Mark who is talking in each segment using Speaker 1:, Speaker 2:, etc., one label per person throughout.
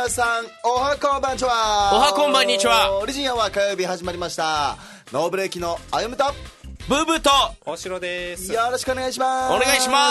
Speaker 1: 皆さんおはこんばんちは。
Speaker 2: おはこんばんにちは。
Speaker 1: オリジンアワー火曜日始まりました。ノーブレーキのあゆむと
Speaker 2: ブーブーと
Speaker 3: 大城です。
Speaker 1: よろしくお願いします。
Speaker 2: お願いします。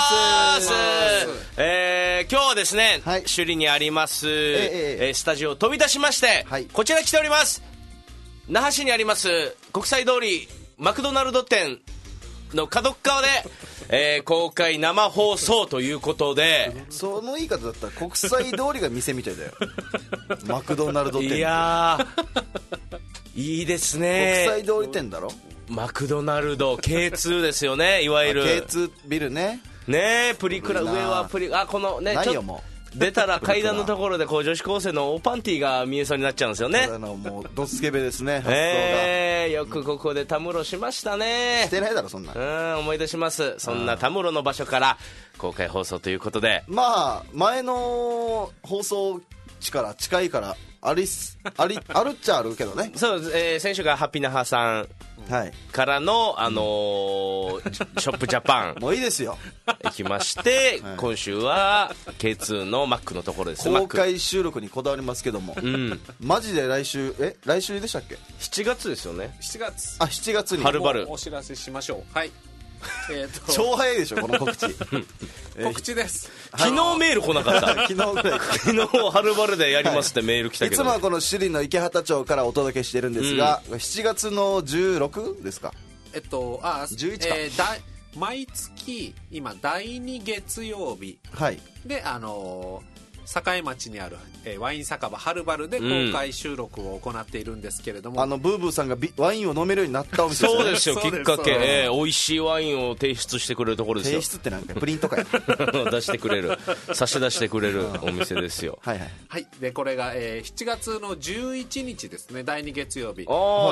Speaker 2: 今日はですね、
Speaker 1: はい、
Speaker 2: 首里にあります、スタジオを飛び出しまして、
Speaker 1: はい、
Speaker 2: こちら来ております。那覇市にあります国際通りマクドナルド店の角っ側で、公開生放送ということで、
Speaker 1: その言い方だったら国際通りが店みたいだよマクドナルド店。
Speaker 2: いやーいいですね。
Speaker 1: 国際通り店だろ。
Speaker 2: マクドナルド K2 ですよね、いわゆる
Speaker 1: K2 ビルね。
Speaker 2: ね、プリクラ、上はプリ、このね、ちょっと出たら階段のところでこう女子高生のおパンティが見えそうになっちゃうんですよね。
Speaker 1: もうドスケベですね、発想が。
Speaker 2: よくここでたむろしましたね。
Speaker 1: してないだろそんな。
Speaker 2: 思い出します。そんなたむろの場所から公開放送ということで、
Speaker 1: まあ前の放送地から近いからあるっちゃあるけどね。
Speaker 2: そう、先週がハッピーナハさんからの、ショップジャパン
Speaker 1: もういいですよ
Speaker 2: 行きまして、
Speaker 1: はい、
Speaker 2: 今週は K2 のマックのところです。
Speaker 1: 公開収録にこだわりますけども、マジで来週でしたっけ。
Speaker 2: 7月ですよね。
Speaker 3: 7月。
Speaker 1: 7月に
Speaker 2: はるばる
Speaker 3: お知らせしましょう。はい。
Speaker 1: 超早いでしょこの告知
Speaker 3: 告知です。
Speaker 2: 昨日メール来なかった
Speaker 1: 昨日ぐらい
Speaker 2: 昨日はるばるでやりますってメール来たけど、
Speaker 1: いつもはこの首里の池畑町からお届けしてるんですが、7月の16ですか。11か、
Speaker 3: 毎月今第2月曜日、
Speaker 1: はい、
Speaker 3: で境町にある、ワイン酒場はるばるで公開収録を行っているんですけれども、
Speaker 1: ブーブーさんがワインを飲めるようになったお店ですね。
Speaker 2: そうですよ、きっかけ、美味しいワインを提出してくれるところですよ。
Speaker 1: 提出ってなんかプリントかや
Speaker 2: 出してくれる、差し出してくれるお店ですよ。
Speaker 1: はいはい、
Speaker 3: はい、でこれが、7月の11日ですね、第2月曜日。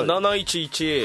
Speaker 2: 711、
Speaker 3: はい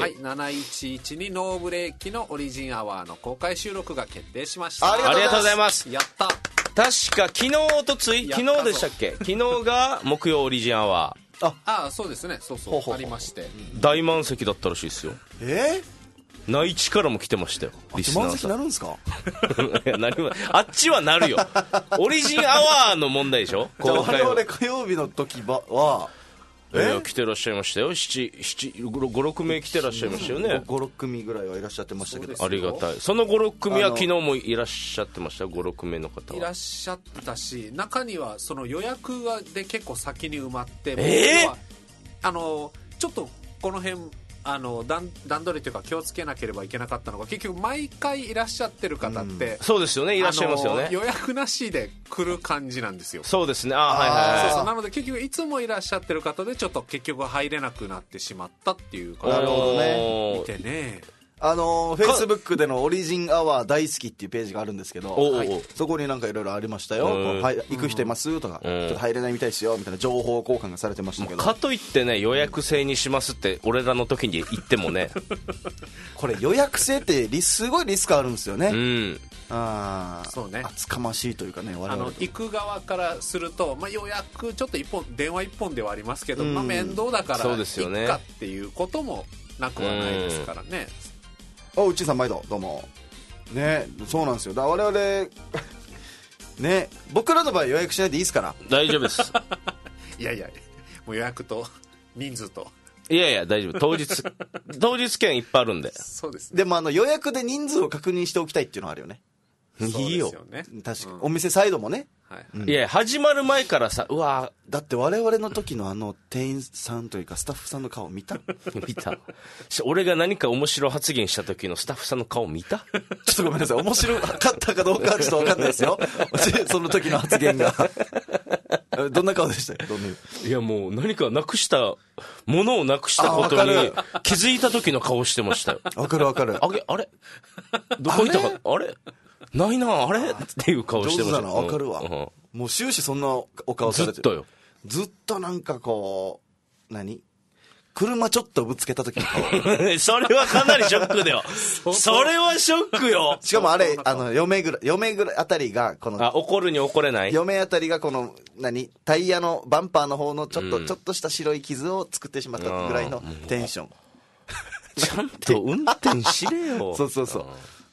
Speaker 3: 、711にノーブレーキのオリジンアワーの公開収録が決定しました。
Speaker 2: ありがとうございます。
Speaker 3: やった。
Speaker 2: 確か昨日おとつい、昨日でしたっけ。昨日が木曜オリジンアワ
Speaker 3: ー。そうですね、そうありまして、
Speaker 2: 大満席だったらしいですよ。内地からも来てましたよ、リスナーさん。
Speaker 1: 満席なるんですか
Speaker 2: あっちはなるよオリジンアワーの問題でしょ。
Speaker 1: じゃあ我々火曜日の時は
Speaker 2: 来てらっしゃいましたよ。56名来てらっしゃいましたよね。
Speaker 1: 56組ぐらいはいらっしゃってましたけど、
Speaker 2: ありがたい。その56組は昨日もいらっしゃってましたよ。56名の方はい
Speaker 3: らっしゃったし、中にはその予約で結構先に埋まって、ちょっとこの辺段取りというか気をつけなければいけなかったのが、結局毎回いらっしゃってる方って、
Speaker 2: そうですよね、いらっしゃいますよね。
Speaker 3: 予約なしで来る感じなんですよ。
Speaker 2: そうですね。そう
Speaker 3: なので結局いつもいらっしゃってる方でちょっと結局入れなくなってしまったっていう感じ。
Speaker 1: なるほどね。
Speaker 3: 見てね、
Speaker 1: フェイスブックでのオリジンアワー大好きっていうページがあるんですけど、そこになんかいろいろありましたよ。行く人いますとか、ちょっと入れないみたいですよみたいな情報交換がされてましたけど、
Speaker 2: かといってね、予約制にしますって俺らの時に言ってもね
Speaker 1: これ予約制ってすごいリスクあるんですよね。
Speaker 3: そうね、
Speaker 1: 厚かましいというかね、我々
Speaker 3: 行く側からすると、予約ちょっと電話一本ではありますけど、面倒だから行くかっていうこともなくはないですからね。
Speaker 1: うちさん毎度どうもね。そうなんですよ。だから我々ね、僕らの場合予約しないでいいですから
Speaker 2: 大丈夫です
Speaker 3: いやもう予約と人数と、
Speaker 2: いや大丈夫。当日券いっぱいあるんで。
Speaker 3: そうですね。
Speaker 1: でも予約で人数を確認しておきたいっていうのはあるよね。
Speaker 2: いいよ、
Speaker 1: 確かに、お店サイドもね。
Speaker 2: いや始まる前からさ、
Speaker 1: だって我々の時の店員さんというかスタッフさんの顔見た
Speaker 2: 俺が何か面白発言した時のスタッフさんの顔見た
Speaker 1: ちょっとごめんなさい、面白かったかどうかはちょっと分かんないですよその時の発言がどんな顔でしたよ。
Speaker 2: いやもう何かなくしたものをなくしたことに気づいた時の顔してましたよ。
Speaker 1: わかる
Speaker 2: あれどこ行ったか、あれないな、あれっていう顔してました。
Speaker 1: 上手だな、わかるわ。もう終始そんなお顔されてる。
Speaker 2: ずっとよ。
Speaker 1: ずっとなんかこう車ちょっとぶつけた時の顔
Speaker 2: それはかなりショックだよそれはショックよ。
Speaker 1: しかもあれ嫁ぐらいあたりが
Speaker 2: 怒るに怒れない、
Speaker 1: 嫁あたりがタイヤのバンパーの方のちょっとした白い傷を作ってしまったぐらいのテンション
Speaker 2: ちゃんと運転しれよ
Speaker 1: そう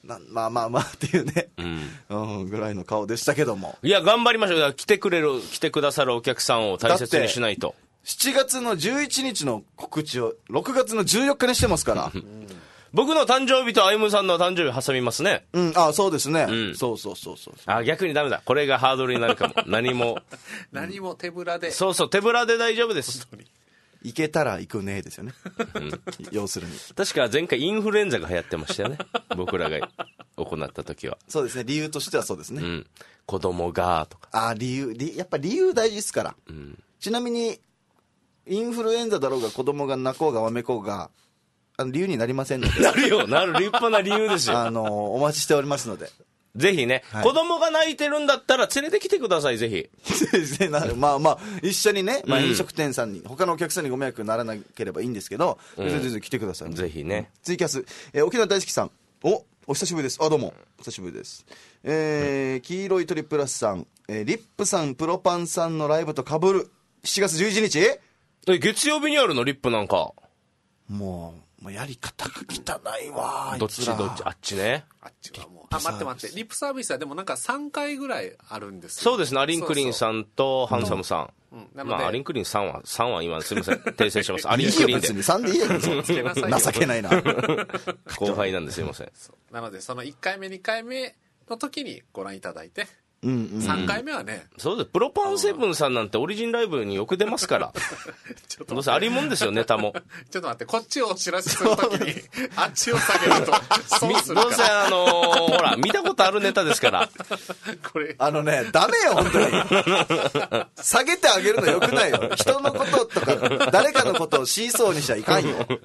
Speaker 1: まあっていうね、ぐらいの顔でしたけども。
Speaker 2: いや頑張りましょう。来てくださるお客さんを大切にしないと。
Speaker 1: 7月の11日の告知を6月の14日にしてますから
Speaker 2: 僕の誕生日と歩さんの誕生日挟みますね。
Speaker 1: そうですね、そう
Speaker 2: 逆にダメだ、これがハードルになるかも。何も
Speaker 3: 手ぶらで、
Speaker 2: そう手ぶらで大丈夫です。
Speaker 1: 行けたら行くねですよね、要するに。
Speaker 2: 確か前回インフルエンザが流行ってましたよね僕らが行った時は。
Speaker 1: そうですね、理由としてはそうですね、
Speaker 2: 子供がとか。
Speaker 1: やっぱ理由大事ですから、ちなみにインフルエンザだろうが子供が泣こうがわめこうが理由になりませんので
Speaker 2: なる立派な理由ですよ
Speaker 1: お待ちしておりますので、
Speaker 2: ぜひね、子供が泣いてるんだったら連れてきてください、ぜひ
Speaker 1: 一緒にね、飲食店さんに他のお客さんにご迷惑にならなければいいんでけど、全然来てください、
Speaker 2: ぜひね。
Speaker 1: ツイキャス、沖縄大好きさん、お久しぶりです。どうもお久しぶりです。黄色いトリプラスさん、リップさんプロパンさんのライブと被る7月11日
Speaker 2: 月曜日にあるの、リップなんか。
Speaker 1: もうやり方が汚いわ。
Speaker 2: どっちあっちね。
Speaker 3: あっちはもう待ってリップサービスはでもなんか3回ぐらいあるんです
Speaker 2: よ。そうですね、アリンクリンさんとハンサムさん。アリンクリンさんは今すみません訂正します。アリンクリンで
Speaker 1: 別に3でいいやん情けないな
Speaker 2: 後輩なんですいません。
Speaker 3: なのでその1回目2回目の時にご覧いただいて、3回目はね、
Speaker 2: そうです。プロパンセブンさんなんてオリジンライブによく出ますからどうせありもんですよ、ネタも。
Speaker 3: ちょっと待って、こっちをお知らせするときにあっちを下げると損するから
Speaker 2: どうせほら見たことあるネタですから
Speaker 3: これ
Speaker 1: ダメよ本当に下げてあげるのよくないよ。人のこととか誰かのことをシーソーにしちゃいかんよ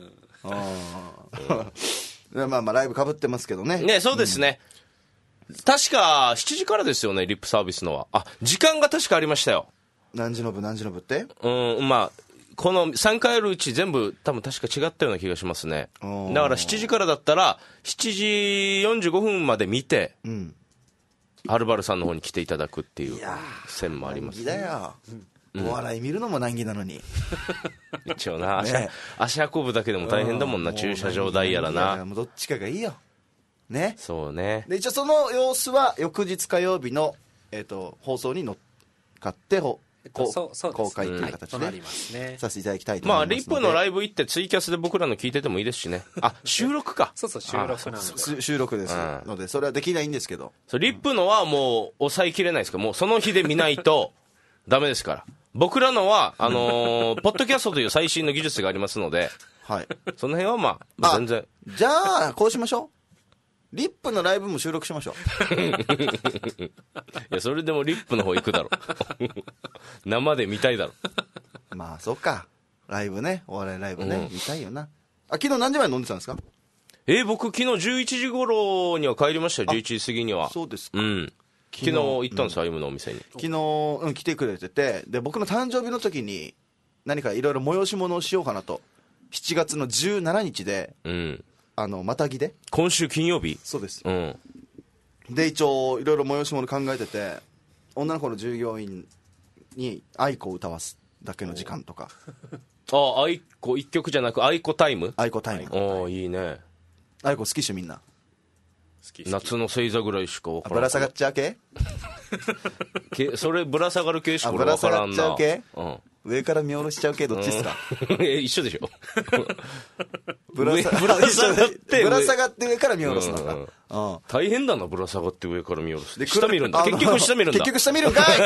Speaker 1: ライブ被ってますけどね。
Speaker 2: そうですね、確か7時からですよね、リップサービスのは。時間が確かありましたよ。
Speaker 1: 何時の部って
Speaker 2: この3回あるうち全部多分確か違ったような気がしますね。だから7時からだったら7時45分まで見て、はるばるさんの方に来ていただくっていう線もありますね。
Speaker 1: 難儀だよ、お笑い見るのも難儀なのに
Speaker 2: 一応な、足運ぶだけでも大変だもんな、駐車場代やらな。
Speaker 1: もうどっちかがいいよね。
Speaker 2: そうね。
Speaker 1: で一応その様子は翌日火曜日の、放送に乗っかって公開という形でさせていただきたいと思いますので、
Speaker 2: リップのライブ行ってツイキャスで僕らの聞いててもいいですしね。収録か。
Speaker 3: 収録なんで
Speaker 1: 収録ですのでそれはできないんですけど、
Speaker 2: リップのはもう抑えきれないですから、もうその日で見ないとダメですから。僕らのはポッドキャストという最新の技術がありますので、その辺は全然。
Speaker 1: じゃあこうしましょう、リップのライブも収録しましょう
Speaker 2: いやそれでもリップの方行くだろ生で見たいだろ。
Speaker 1: そうか、ライブね、お笑いライブね、見たいよな。昨日何時まで飲んでたんですか？
Speaker 2: 僕昨日11時頃には帰りましたよ。11時過ぎには。
Speaker 1: そうですか。
Speaker 2: 昨日行ったんですよ、歩夢のお店に。
Speaker 1: 昨日、来てくれてて、で僕の誕生日の時に何かいろいろ催し物をしようかなと。7月の17日で、またぎで
Speaker 2: 今週金曜日。
Speaker 1: そうです、で一応いろいろ催し物考えてて、女の子の従業員に愛子を歌わすだけの時間とか
Speaker 2: 愛子1曲じゃなく愛子タイム。
Speaker 1: 愛子タイム、
Speaker 2: いいね。
Speaker 1: 愛子好きっしょみんな。
Speaker 2: 夏の星座ぐらいしか分からん。
Speaker 1: ぶら下がっちゃう系
Speaker 2: それぶら下がる系しか分からんな。
Speaker 1: ぶら下がっちゃう系、上から見下ろしちゃう系、どっちですか？
Speaker 2: 一緒でしょ
Speaker 1: ぶら下がって上から見下ろすのか、
Speaker 2: 大変だな、ぶら下がって上から見下ろす。下見るんだ、結局下見るんだ。
Speaker 1: 結局下見るんかい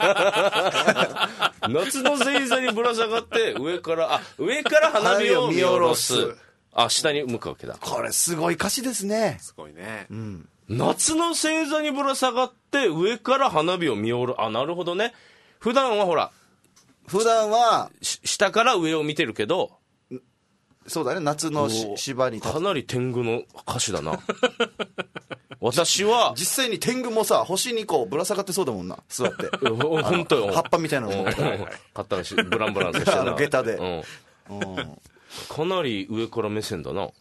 Speaker 2: 夏の星座にぶら下がって上から花火を見下ろす。下に向くわけだ。
Speaker 1: これすごい歌詞ですね。
Speaker 3: すごいね。
Speaker 2: 夏の星座にぶら下がって上から花火を見下ろす。なるほどね。普段は下から上を見てるけど、
Speaker 1: そうだね、夏の芝に立つ。
Speaker 2: かなり天狗の歌詞だな私は
Speaker 1: 実際に天狗もさ、星にこうぶら下がってそうだもんな、座って
Speaker 2: 本当よ、
Speaker 1: 葉っぱみたいなのも
Speaker 2: 買ったらブランブランとしてな
Speaker 1: 下駄で、
Speaker 2: かなり上から目線だな。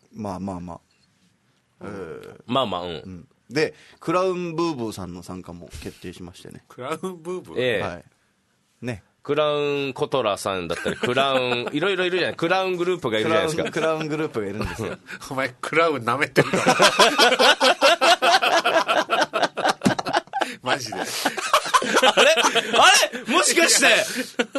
Speaker 1: でクラウンブーブーさんの参加も決定しましてね。
Speaker 3: クラウンブーブー、
Speaker 1: はいね、
Speaker 2: クラウンコトラさんだったり、クラウンいろいろいるじゃない。クラウングループがいるじゃないですか。
Speaker 1: クラウングループがいるんですよ
Speaker 3: お前クラウン舐めてるからマジで。
Speaker 2: あれもしかして、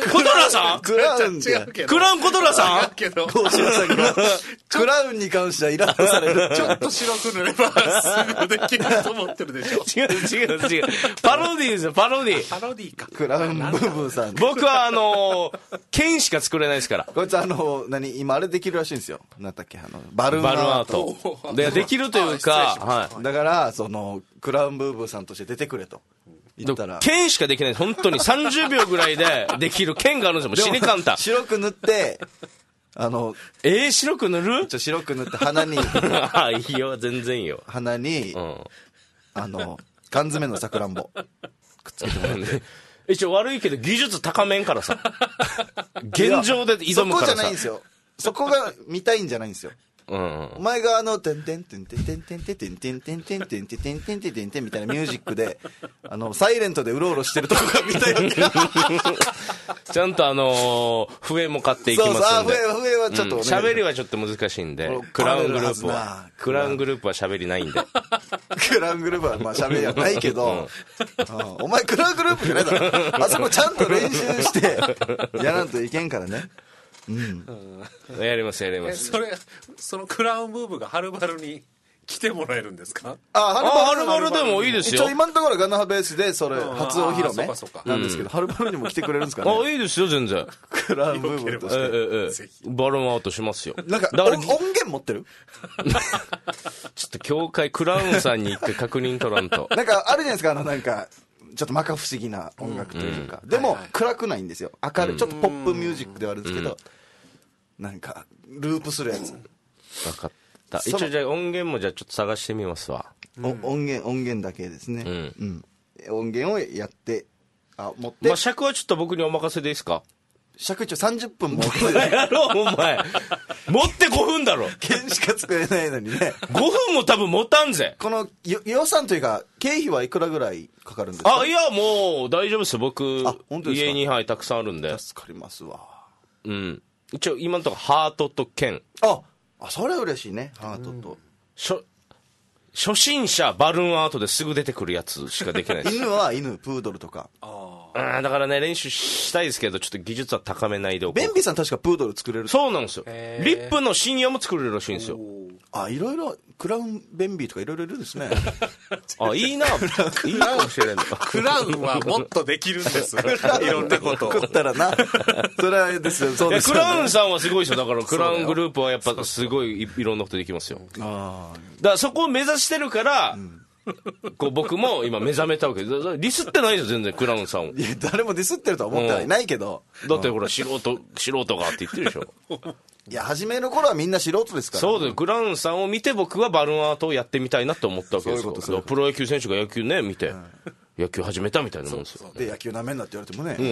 Speaker 2: コトラさん
Speaker 1: クラウン
Speaker 3: 違うけど。
Speaker 2: クラウンコトラさん
Speaker 3: けど。
Speaker 1: 大島さんがクラウンに関してはイラッとされる。
Speaker 3: ちょっと白く塗ればすぐできると思ってるでしょ。
Speaker 2: 違う。パロディですよ、パロディ。
Speaker 3: パロディか。
Speaker 1: クラウンブーブーさん。
Speaker 2: 僕は剣しか作れないですから。
Speaker 1: こいつ今あれできるらしいんですよ。なんだっけ、バルーンアート。
Speaker 2: できるというか、はい。
Speaker 1: だから、クラウンブーブーさんとして出てくれと。言ったら。
Speaker 2: 剣しかできない。本当に30秒ぐらいでできる剣があるんですよ。もう死に簡単。
Speaker 1: 白く塗って、
Speaker 2: 白く塗る？
Speaker 1: 白く塗って鼻に。
Speaker 2: いいよ、全然いいよ。
Speaker 1: 鼻に、缶詰のさくらんぼ。くっつけてもらって。
Speaker 2: 一応悪いけど技術高めんからさ。現状で挑むからさ。
Speaker 1: そこじゃないんですよ。そこが見たいんじゃないんですよ。お前がてんてんてんてんてんてんてんてんてんてんてんてんてんてんてんてんてんてんみたいなミュージックで、サイレントでうろうろしてるとこが見たいわけ。
Speaker 2: ちゃんと笛も買っていきますんで。
Speaker 1: そう、笛はちょっとね。
Speaker 2: 喋りはちょっと難しいんで、クラウングループは喋りないんで。
Speaker 1: クラウングループはまあ喋りはないけど、お前クラウングループじゃないだろ。あそこちゃんと練習してやらんといけんからね。
Speaker 2: やります。
Speaker 3: そのクラウンブーブがはるばるに来てもらえるんですか？
Speaker 2: はるばるでもいいですよ。
Speaker 1: 一応今のところガナハベースでそれ初お披露目なんですけど、はるばるにも来てくれるんですかね？
Speaker 2: いいですよ、全然。
Speaker 1: クラウンブーブーとして
Speaker 2: バルーンアートしますよ。
Speaker 1: なんか音源持ってる？
Speaker 2: ちょっと教会クラウンさんに一回確認取らんと。
Speaker 1: なんかあるじゃないですか、なんかちょっと摩訶不思議な音楽というか、でも暗くないんですよ。明るいちょっとポップミュージックではあるんですけど、なんかループするやつ。
Speaker 2: 分かった。一応じゃあ音源もじゃあちょっと探してみますわ。
Speaker 1: 音源だけですね。音源をやって持って。
Speaker 2: 尺はちょっと僕にお任せでいいですか？
Speaker 1: 尺一応30分も。
Speaker 2: やろうお前。持って5分だろ。
Speaker 1: 剣しか作れないのにね。
Speaker 2: 5分も多分持たんぜ。
Speaker 1: この予算というか経費はいくらぐらいかかるんですか？
Speaker 2: いやもう大丈夫ですよ。僕家にたくさんあるんで。
Speaker 1: 助かりますわ。
Speaker 2: 一応今のところハートと剣。
Speaker 1: それは嬉しいね。ハートと。
Speaker 2: 初心者バルーンアートですぐ出てくるやつしかできないです。
Speaker 1: 犬はプードルとか。
Speaker 2: だからね、練習したいですけど、ちょっと技術は高めないでおこう。
Speaker 1: ベンビーさん確かプードル作れる。
Speaker 2: そうなんですよ。リップの深夜も作れるらしいんですよ。
Speaker 1: いろいろ、クラウンベンビーとかいろいろいるんですね。
Speaker 2: いいな。いいかもしれんの。
Speaker 3: クラウンはもっとできるんです。いろんなことを。
Speaker 1: 作ったらな。それはですよ。そうですよ。
Speaker 2: クラウンさんはすごいですよ。だからクラウングループはやっぱすごいいろんなことできますよ。だからそこを目指してるから、僕も今目覚めたわけで、ディスってないですよ全然クラウンさんを。
Speaker 1: いや誰もディスってるとは思ってはいないけど、
Speaker 2: だってほら素人がって言ってるでしょ。
Speaker 1: いや初めの頃はみんな素人ですから。
Speaker 2: そうだよ。クラウンさんを見て僕はバルーンアートをやってみたいなと思ったわけですよ。プロ野球選手が野球ね見て、野球始めたみたいなもんですよ。
Speaker 1: で野球なめんなって言われてもね、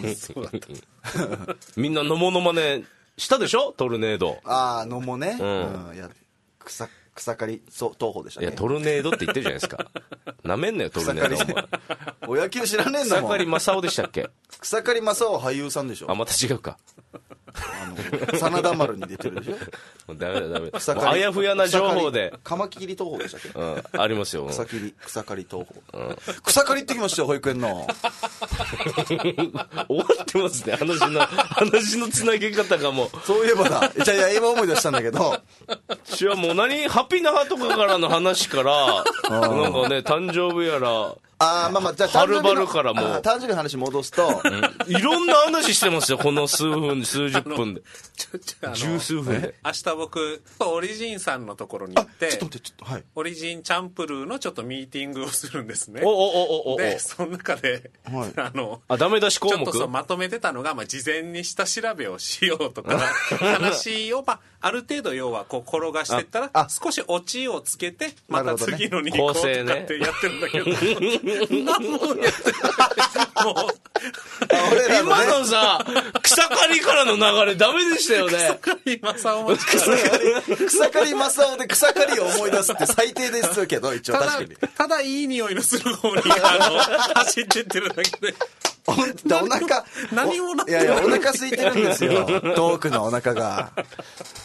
Speaker 2: みんなのものまねしたでしょ。トルネード。
Speaker 1: のもね、草刈り東宝でしたね。
Speaker 2: いやトルネードって言ってるじゃないですか。なめんなよトルネード。
Speaker 1: お野球知らねえんだもん。
Speaker 2: 草刈正雄でしたっけ？
Speaker 1: 草刈正雄は俳優さんでしょ。
Speaker 2: また違うか。
Speaker 1: 真田丸に出てるでしょ。
Speaker 2: ダメあやふやな情報で。
Speaker 1: カマキリ東宝でしたっ
Speaker 2: け？ありますよ。
Speaker 1: 草刈東宝。草刈り行ってきましたよ保育園の。
Speaker 2: 終わってますね話のつなげ方がもう。
Speaker 1: そういえばだ。じゃあ今思い出したんだけど。
Speaker 2: 違うもうハッピーなハートからの話からなんかね誕生日やら。
Speaker 1: じゃあ
Speaker 2: はるばるからもう
Speaker 1: 誕生日の話戻すと、
Speaker 2: いろんな話してますよこの数十分で。十数分で。
Speaker 3: 明日僕オリジンさんのところに行って、オリジンチャンプルーのちょっとミーティングをするんですね。でその中で、
Speaker 2: ダメ出し項目
Speaker 3: ちょっとまとめてたのが、事前に下調べをしようとか話をある程度要はこう転がしていったら少しオチをつけてまた次のに行こうとかってやってるんだけど、何もやってない。もう
Speaker 2: 今のさ草刈りからの流れダメでしたよね。
Speaker 3: 草刈正雄も
Speaker 1: 草刈正雄で草刈りを思い出すって最低ですけど、一応確かに
Speaker 3: ただいい匂いのする方に走ってってるだけで
Speaker 1: お腹
Speaker 3: 何もなって
Speaker 1: ない。いやお腹空いてるんですよ。遠くのお腹が。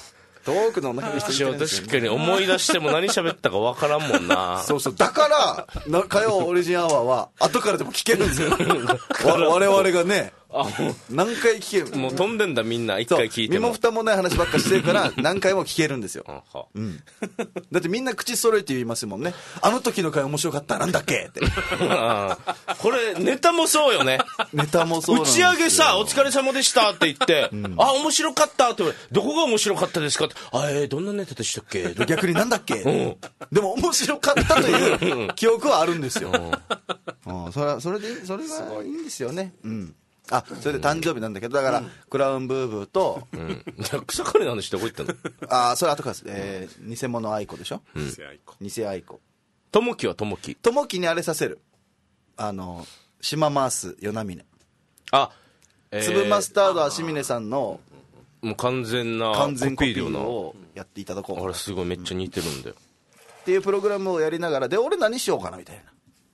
Speaker 1: 遠くの女の人
Speaker 2: 一応確かに思い出しても何喋ったか分からんもんな。
Speaker 1: そうそう。だから、火曜オリジンアワーは、後からでも聞けるんですよ。我々がね、何回聞ける。
Speaker 2: もう飛んでんだみんな、一回聞いても。
Speaker 1: 身も蓋もない話ばっかしてるから、何回も聞けるんですよ。うん。だってみんな口揃えて言いますもんね。あの時の回面白かった、なんだっけって。
Speaker 2: これ、ネタもそうよね。
Speaker 1: ネタもそうなん
Speaker 2: 打
Speaker 1: ですよ。
Speaker 2: ち上げさ、お疲れ様でしたって言って、あ、面白かったって、どこが面白かったですかって、どんなネタでしたっけ
Speaker 1: 逆になんだっけ、でも面白かったという記憶はあるんですよ。それがいいんですよね。うん。あ、それで誕生日なんだけど、だから、クラウンブーブーと、
Speaker 2: 草刈りの話どこ行ったの？
Speaker 1: あ、それ後からです。偽物愛子でしょ？偽愛子。
Speaker 2: ともきはともき。
Speaker 1: ともきにあれさせる。島マース、与那嶺。
Speaker 2: あ、
Speaker 1: 粒マスタード、足峰さんの、
Speaker 2: もう完全コ
Speaker 1: ピーをやっていただこう。
Speaker 2: あれすごいめっちゃ似てるんだよ。
Speaker 1: っていうプログラムをやりながら、で、俺何しようかなみたいな。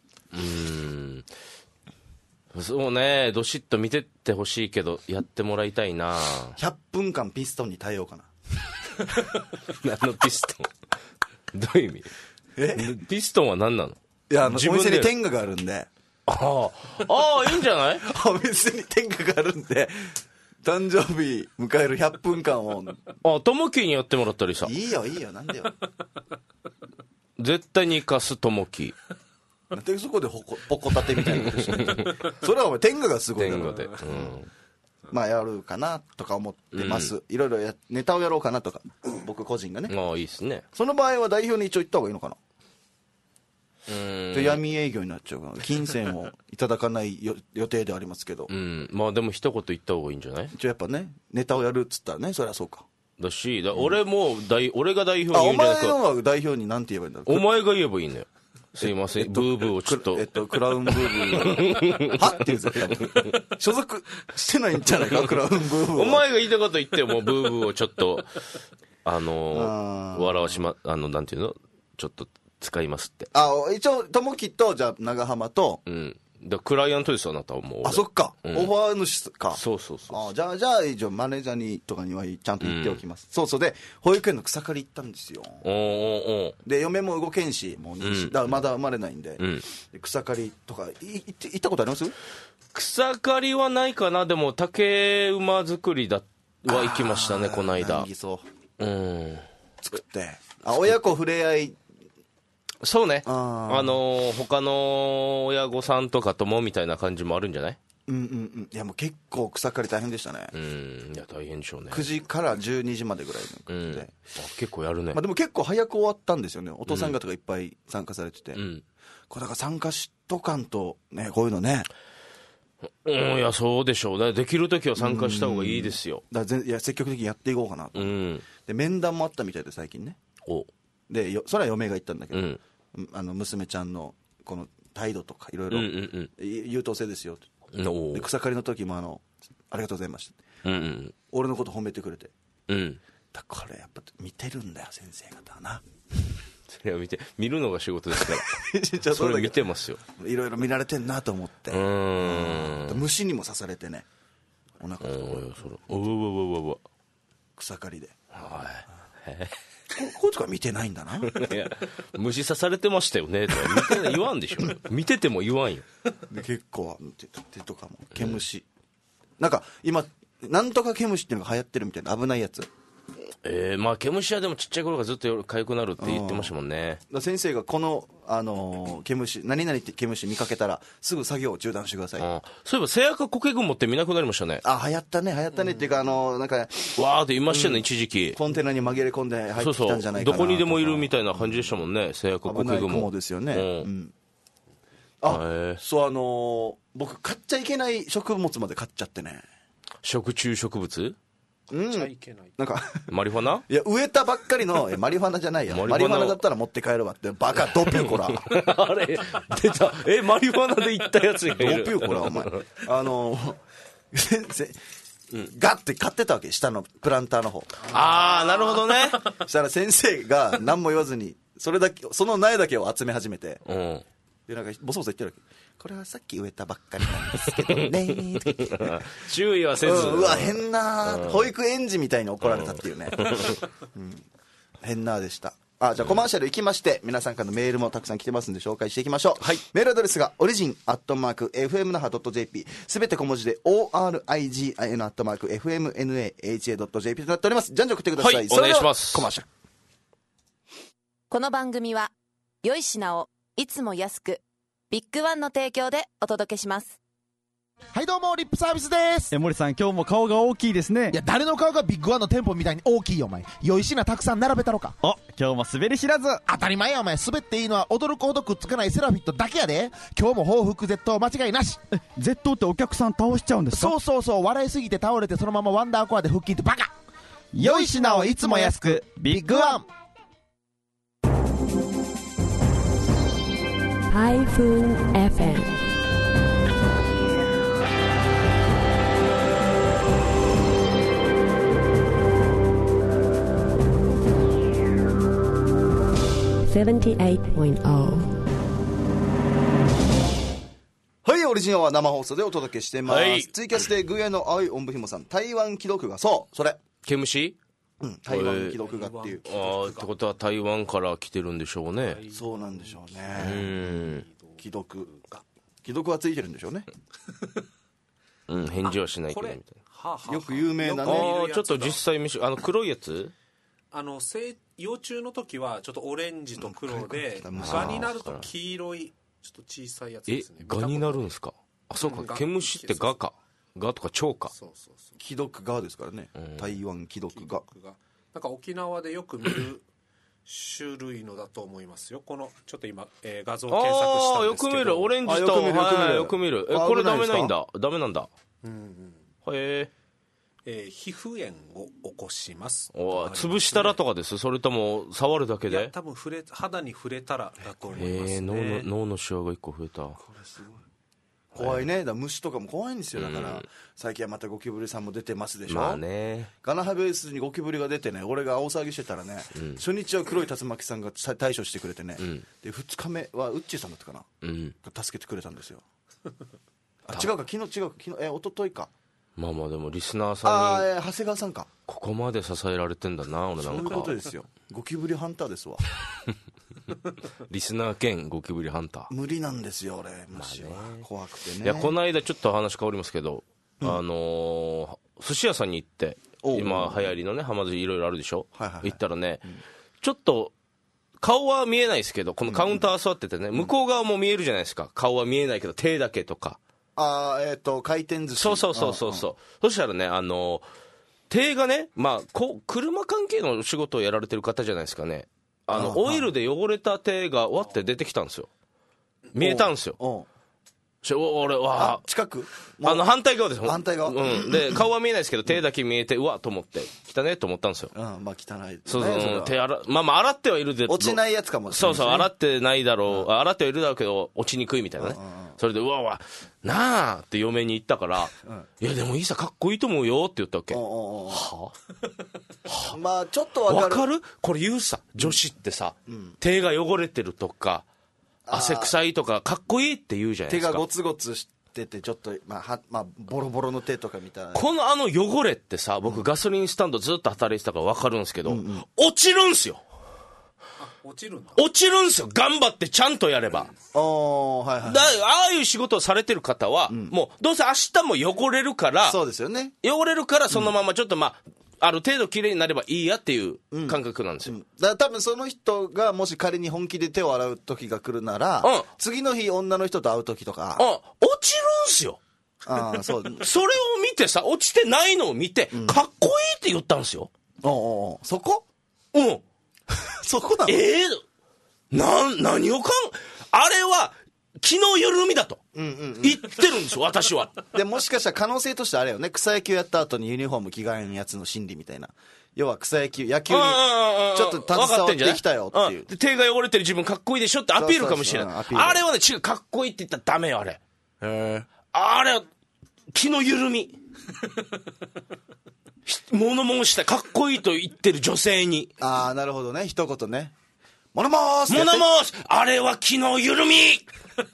Speaker 2: そうね、どしっと見てってほしいけど、やってもらいたいな。
Speaker 1: 100分間ピストンに耐えようかな。
Speaker 2: 何のピストン？どういう意味？ピストンは何なの？
Speaker 1: いや、お店に天下があるんで。
Speaker 2: ああ、いいんじゃない？
Speaker 1: お店に天下があるんで、誕生日迎える100分間を。
Speaker 2: ともきにやってもらったりさ。
Speaker 1: いいよ、なんでよ。
Speaker 2: 絶対に生かすともき。
Speaker 1: なんでそこでポコ立てみたいなことしてる。それはお前天下がすごい。
Speaker 2: 天下で。
Speaker 1: まあやるかなとか思ってます。いろいろネタをやろうかなとか、僕個人がね。
Speaker 2: ああ、いいですね。
Speaker 1: その場合は代表に一応言った方がいいのかな。闇営業になっちゃうから、金銭をいただかない予定でありますけど。
Speaker 2: まあでも一言言った方がいいんじゃない？
Speaker 1: 一応やっぱね、ネタをやるっつったらね、そりゃそうか。
Speaker 2: だし、俺が代表に言うんじゃなくて。
Speaker 1: お前のは代表になんて言えばいいんだろう。
Speaker 2: お前が言えばいいんだよ。すいません、ブーブーをちょっと。
Speaker 1: クラウンブーブー。はって言うぜ、多分。所属してないんじゃないか、クラウンブーブー。
Speaker 2: お前が言いたこと言っても、ブーブーをちょっと、笑わしなんていうの？ちょっと使いますって。
Speaker 1: 一応、ともきと、じゃあ、長浜と、
Speaker 2: クライアントですよ、あなたはもう。
Speaker 1: そっか。オファー主か。
Speaker 2: そう。
Speaker 1: じゃあ、一応、マネージャーにとかにはちゃんと言っておきます。そうで、保育園の草刈り行ったんですよ。で、嫁も動けんし、もうだからまだ生まれないんで、草刈りとか、行ったことあります？
Speaker 2: 草刈りはないかな。でも、竹馬作りは行きましたね、この間。
Speaker 1: 作って。親子触れ合い。
Speaker 2: そうね。他の親御さんとかともみたいな感じもあるんじゃない？
Speaker 1: いや、もう結構草刈り大変でしたね。
Speaker 2: いや、大変でしょうね。
Speaker 1: 9時から12時までぐらいの感じで。
Speaker 2: 結構やるね。
Speaker 1: でも結構早く終わったんですよね。お父さん方がいっぱい参加されてて。これだから参加しとかんと、ね、こういうのね。
Speaker 2: いや、そうでしょう。できるときは参加した方がいいですよ。
Speaker 1: いや、積極的にやっていこうかなと。で、面談もあったみたいで、最近ね。で、それは嫁が言ったんだけど、娘ちゃんのこの態度とかいろいろ優等生ですよで、草刈りの時もありがとうございました、俺のこと褒めてくれて、これやっぱ見てるんだよ先生方はな。
Speaker 2: それは見るのが仕事ですからそれ見てますよ。
Speaker 1: いろいろ見られてんなと思って。虫にも刺されてね、お腹と草刈りで。こいつが見てないんだな。
Speaker 2: いや、虫刺されてましたよねとか言わんでしょ。見てても言わんよ。
Speaker 1: で結構手とかも毛虫、なんか今なんとか毛虫っていうのが流行ってるみたいな、危ないやつ。
Speaker 2: まあ毛虫はでもちっちゃい頃からずっと痒くなるって言ってましたもんね。
Speaker 1: 先生がこの、毛虫何々って毛虫見かけたらすぐ作業を中断してください。
Speaker 2: そういえばセアカコケグモって見なくなりましたね。
Speaker 1: 流行ったねっていうか、なんかわ
Speaker 2: ーって言いましたよね、一時期。
Speaker 1: コンテナに紛れ込んで入ってきたんじゃないかなとか。
Speaker 2: どこにでもいるみたいな感じでしたもんね、セアカコケグモ。
Speaker 1: 危ない雲ですよね。そう、僕買っちゃいけない植物まで買っちゃってね。
Speaker 2: 食虫植物？
Speaker 1: なんか
Speaker 2: マリファナ？
Speaker 1: いや、植えたばっかりのマリファナじゃないよ。マリファナだったら持って帰るわって。バカドピューコラ。
Speaker 2: あれ出た。マリファナで行ったやつがいる。
Speaker 1: ドピューコラお前。先生ガッて買ってたわけ、下のプランターの方。
Speaker 2: なるほどね。
Speaker 1: したら先生が何も言わずにその苗だけを集め始めて、 でなんかボソボソ言ってるわけ。これはさっき植えたばっかりなんですけどね
Speaker 2: 注意はせず、
Speaker 1: うわ変な保育園児みたいに怒られたっていうね、変なでした。じゃあコマーシャル行きまして、皆さんからのメールもたくさん来てますんで紹介していきましょう。はい、メールアドレスがorigin@fmnaha.jp、 すべて小文字で origin@fmnaha.jp となっております。じゃんじゃん送ってください。
Speaker 2: はい、お願いします。
Speaker 1: コマーシャル。
Speaker 4: この番組は良い品をいつも安く、ビッグワンの提供でお届けします。
Speaker 5: はいどうもリップサービスです。
Speaker 6: 森さん今日も顔が大きいですね。
Speaker 5: いや誰の顔がビッグワンの店舗みたいに大きいよお前。良い品たくさん並べたろか。
Speaker 6: 今日も滑り知らず。
Speaker 5: 当たり前やお前。滑っていいのは驚くほどくっつかないセラフィットだけやで。今日も報復絶倒間違いなし。
Speaker 6: 絶倒ってお客さん倒しちゃうんですか？
Speaker 5: そう笑いすぎて倒れてそのままワンダーコアで復帰ってバカ。
Speaker 6: 良い品をいつも安く、ビッグワン。
Speaker 7: -FM
Speaker 1: はい、オリジナルは生放送でお届けしてます。はい、ツイキャスでグエの青いおんぶひもさん、台湾既読が、そうそれ
Speaker 2: 毛虫、
Speaker 1: 台湾既読がっていう、
Speaker 2: ってことは台湾から来てるんでしょうね。
Speaker 1: そうなんでしょうね。既読はついてるんでしょうね。
Speaker 2: 返事はしないけどみたい
Speaker 1: な、よく有名なね。
Speaker 2: ちょっと実際見せ、黒いやつ、
Speaker 3: 幼虫の時はちょっとオレンジと黒で、蛾になると黄色いちょっと小さいやつですね。
Speaker 2: 蛾になるんですか？そうか、毛虫って蛾か、蛾とか蝶か。
Speaker 1: 既読蛾ですからね、台湾既読蛾。
Speaker 3: なんか沖縄でよく見る種類のだと思いますよ。このちょっと今、画像検索したんですけど、
Speaker 2: よく見るオレンジと、よく見る。これダメなんだ。へえ。
Speaker 3: 皮膚炎を起こします。
Speaker 2: 潰したらとかです？それとも触るだけで？いや
Speaker 3: 多分肌に触れたらだと思いますね。
Speaker 2: 脳のシワが1個増えた。
Speaker 1: これすごい怖いね。虫とかも怖いんですよ。だから最近はまたゴキブリさんも出てますでしょ。
Speaker 2: まあね、
Speaker 1: ガナハベースにゴキブリが出てね、俺が大騒ぎしてたらね、初日は黒い竜巻さんが対処してくれてね、で2日目はウッチーさんだったかな、が助けてくれたんですよ。違うか、昨日一昨日か。
Speaker 2: まあでもリスナーさんに
Speaker 1: 長谷川さんか、
Speaker 2: ここまで支えられてんだな。俺なんか
Speaker 1: そういうことですよ。ゴキブリハンターですわ。
Speaker 2: リスナー兼ゴキブリハンター
Speaker 1: 無理なんですよ俺、虫は怖くてね。
Speaker 2: いや、この間ちょっと話変わりますけど、寿司屋さんに行って、今流行りのねはま寿司いろいろあるでしょ、行ったらね、ちょっと顔は見えないですけど、このカウンター座っててね、向こう側も見えるじゃないですか。顔は見えないけど手だけとか、
Speaker 1: 回転寿司。
Speaker 2: そうそしたらね、手がね、車関係の仕事をやられてる方じゃないですかね。オイルで汚れた手がわって出てきたんですよ。見えたんですよ。俺は
Speaker 1: 近く、
Speaker 2: 反対側です。
Speaker 1: 反対側、
Speaker 2: で顔は見えないですけど手だけ見えて、うわと思って汚ねと思ったんですよ。
Speaker 1: 汚い、
Speaker 2: そう手洗ってはいるで、
Speaker 1: 落ちないやつかもしれない、
Speaker 2: そう洗ってないだろう、洗ってはいるだろうけど落ちにくいみたいなね。それでうわなあって嫁に言ったから、いやでもいいさ、かっこいいと思うよって言ったわけ。
Speaker 1: ちょっとわかる。
Speaker 2: これ言うさ、女子ってさ、手が汚れてるとか汗臭いとかかっこいいって言うじゃないですか。
Speaker 1: 手がゴツゴツしててちょっとボロボロの手とかみたいな。
Speaker 2: この汚れってさ、僕ガソリンスタンドずっと働いてたから分かるんですけど、落ちるんすよ。落ちるんすよ、頑張ってちゃんとやれば。ああいう仕事をされてる方は、もうどうせ明日も汚れるから、
Speaker 1: そうですよね、
Speaker 2: 汚れるからそのままちょっとある程度綺麗になればいいやっていう感覚なんですよ。
Speaker 1: だから多分その人がもし仮に本気で手を洗う時が来るなら、次の日女の人と会う時とか、
Speaker 2: 落ちるんすよ。それを見てさ、落ちてないのを見て、かっこいいって言ったんですよ。
Speaker 1: そこそこなの？
Speaker 2: 何をあれは気の緩みだと言ってるんですよ、私は。
Speaker 1: でもしかしたら可能性としてあれよね、草野球やった後にユニフォーム着替えんやつの心理みたいな。要は野球にちょっと携わってきたよっていう、
Speaker 2: 手が汚れてる自分かっこいいでしょってアピールかもしれない。あれはね違う、かっこいいって言ったらダメよ。あれは気の緩み。物申したかっこいいと言ってる女性に。
Speaker 1: なるほどね、一言ね、物申す、
Speaker 2: あれは気の緩み。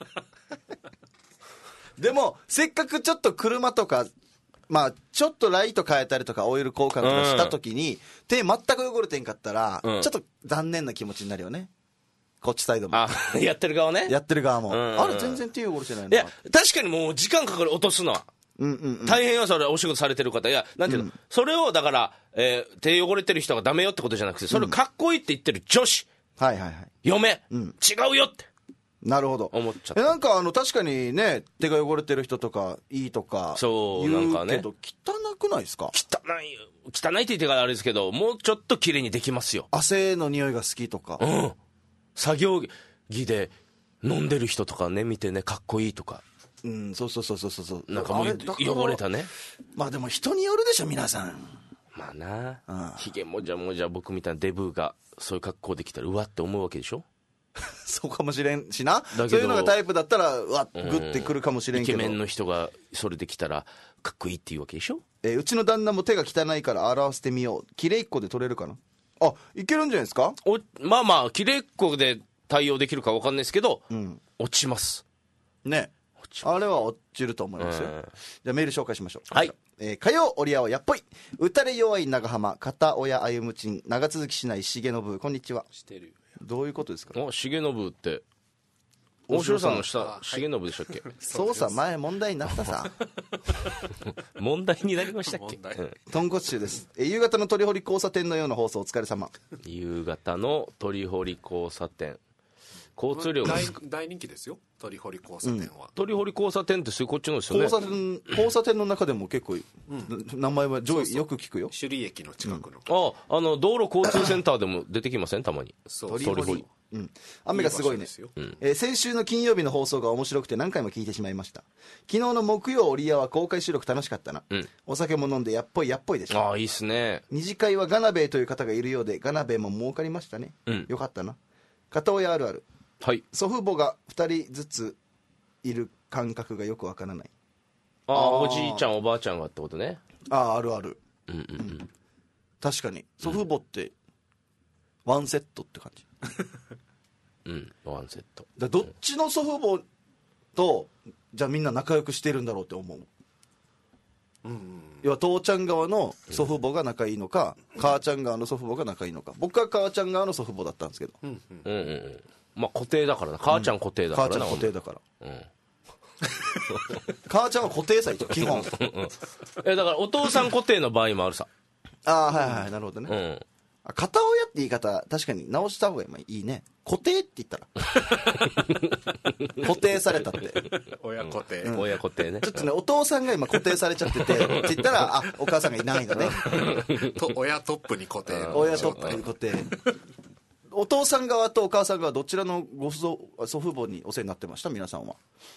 Speaker 1: でもせっかくちょっと車とかまあちょっとライト変えたりとかオイル交換とかした時に、手全く汚れてんかったら、ちょっと残念な気持ちになるよね、こっちサイドも。
Speaker 2: やってる側ね。
Speaker 1: やってる側も、あれ全然手汚れてないな。
Speaker 2: いや確かにもう時間かかる落とすのは、大変よ、それお仕事されてる方。いやなんていうの、それをだから、手汚れてる人がダメよってことじゃなくて、それをかっこいいって言ってる女子、嫁、違うよって
Speaker 1: なるほど
Speaker 2: 思っちゃった。
Speaker 1: なんか確かにね、手が汚れてる人とかいいとか
Speaker 2: そう
Speaker 1: 言う
Speaker 2: なんかね、
Speaker 1: けど汚くないですか？
Speaker 2: 汚いって言ってからあれですけど、もうちょっと綺麗にできますよ。
Speaker 1: 汗の匂いが好きとか、
Speaker 2: 作業着で飲んでる人とかね見てね、かっこいいとか、
Speaker 1: そう
Speaker 2: なんかもう汚れたね。
Speaker 1: まあでも人によるでしょ皆さん。
Speaker 2: まあな、ひげもじゃもじゃ僕みたいなデブがそういう格好できたらうわって思うわけでしょ。
Speaker 1: そうかもしれんしな。
Speaker 2: だけど
Speaker 1: そういうのがタイプだったらうわっグッてくるかもしれんけど、
Speaker 2: イケメンの人がそれできたらかっこいいっていうわけでしょ。
Speaker 1: うちの旦那も手が汚いから洗わせてみよう。きれいっ子で取れるかな。あ、いけるんじゃないですか。
Speaker 2: まあまあきれいっ子で対応できるか分かんないですけど、落ちます
Speaker 1: ね。あれは落ちると思いますよ。じゃあメール紹介しましょう。
Speaker 2: はい。
Speaker 1: 火曜折り合わやっぽい打たれ弱い長浜片親歩むちん長続きしない重信、こんにちは。
Speaker 3: してるよ。
Speaker 1: どういうことですか？
Speaker 2: 重信って大城さんの下、重信でしたっけ？
Speaker 1: そうさ、前問題になったさ。
Speaker 2: 問題になりましたっけ？
Speaker 1: 豚骨臭です。夕方の鳥堀交差点のような放送お疲れ様。
Speaker 2: 夕方の鳥堀交差点、交通量が
Speaker 3: 大人気ですよ、鳥堀交差点は。
Speaker 2: 鳥堀交差点ってこっちのですよね。
Speaker 1: 交差点の中でも結構、名前はよく聞くよ。
Speaker 3: 首里駅の近くの、
Speaker 2: 道路交通センターでも出てきませんたまに。
Speaker 3: そう
Speaker 2: 鳥堀、
Speaker 1: 雨がすごいね。先週の金曜日の放送が面白くて何回も聞いてしまいました。昨日の木曜折り合わ公開収録楽しかったな、お酒も飲んでやっぽいでした。
Speaker 2: いいっすね。
Speaker 1: 二次会はガナベイという方がいるようで、ガナベイも儲かりましたね、よかったな。片親あるある、祖父母が2人ずついる感覚がよくわからない。
Speaker 2: おじいちゃんおばあちゃんがってことね。
Speaker 1: あるある、確かに祖父母ってワンセットって感じ。
Speaker 2: ワンセット
Speaker 1: だ。どっちの祖父母とじゃあみんな仲良くしてるんだろうって思う。要は父ちゃん側の祖父母が仲いいのか、母ちゃん側の祖父母が仲いいのか。僕は母ちゃん側の祖父母だったんですけど、
Speaker 2: まあ固定だからな。母ちゃん固定だからな。
Speaker 1: 母ちゃん固定だから、母ちゃんは固定さ基本。
Speaker 2: だからお父さん固定の場合もあるさ。
Speaker 1: はいなるほどね。片親って言い方確かに直した方がいいね。固定って言ったら固定されたって
Speaker 3: 親固定、
Speaker 2: 親固定ね。
Speaker 1: ちょっとね、お父さんが今固定されちゃっててって言ったらお母さんがいないのね。
Speaker 3: 親トップに固定、
Speaker 1: 親トップに固定。お父さん側とお母さん側どちらの祖父母にお世話になってました皆さんは？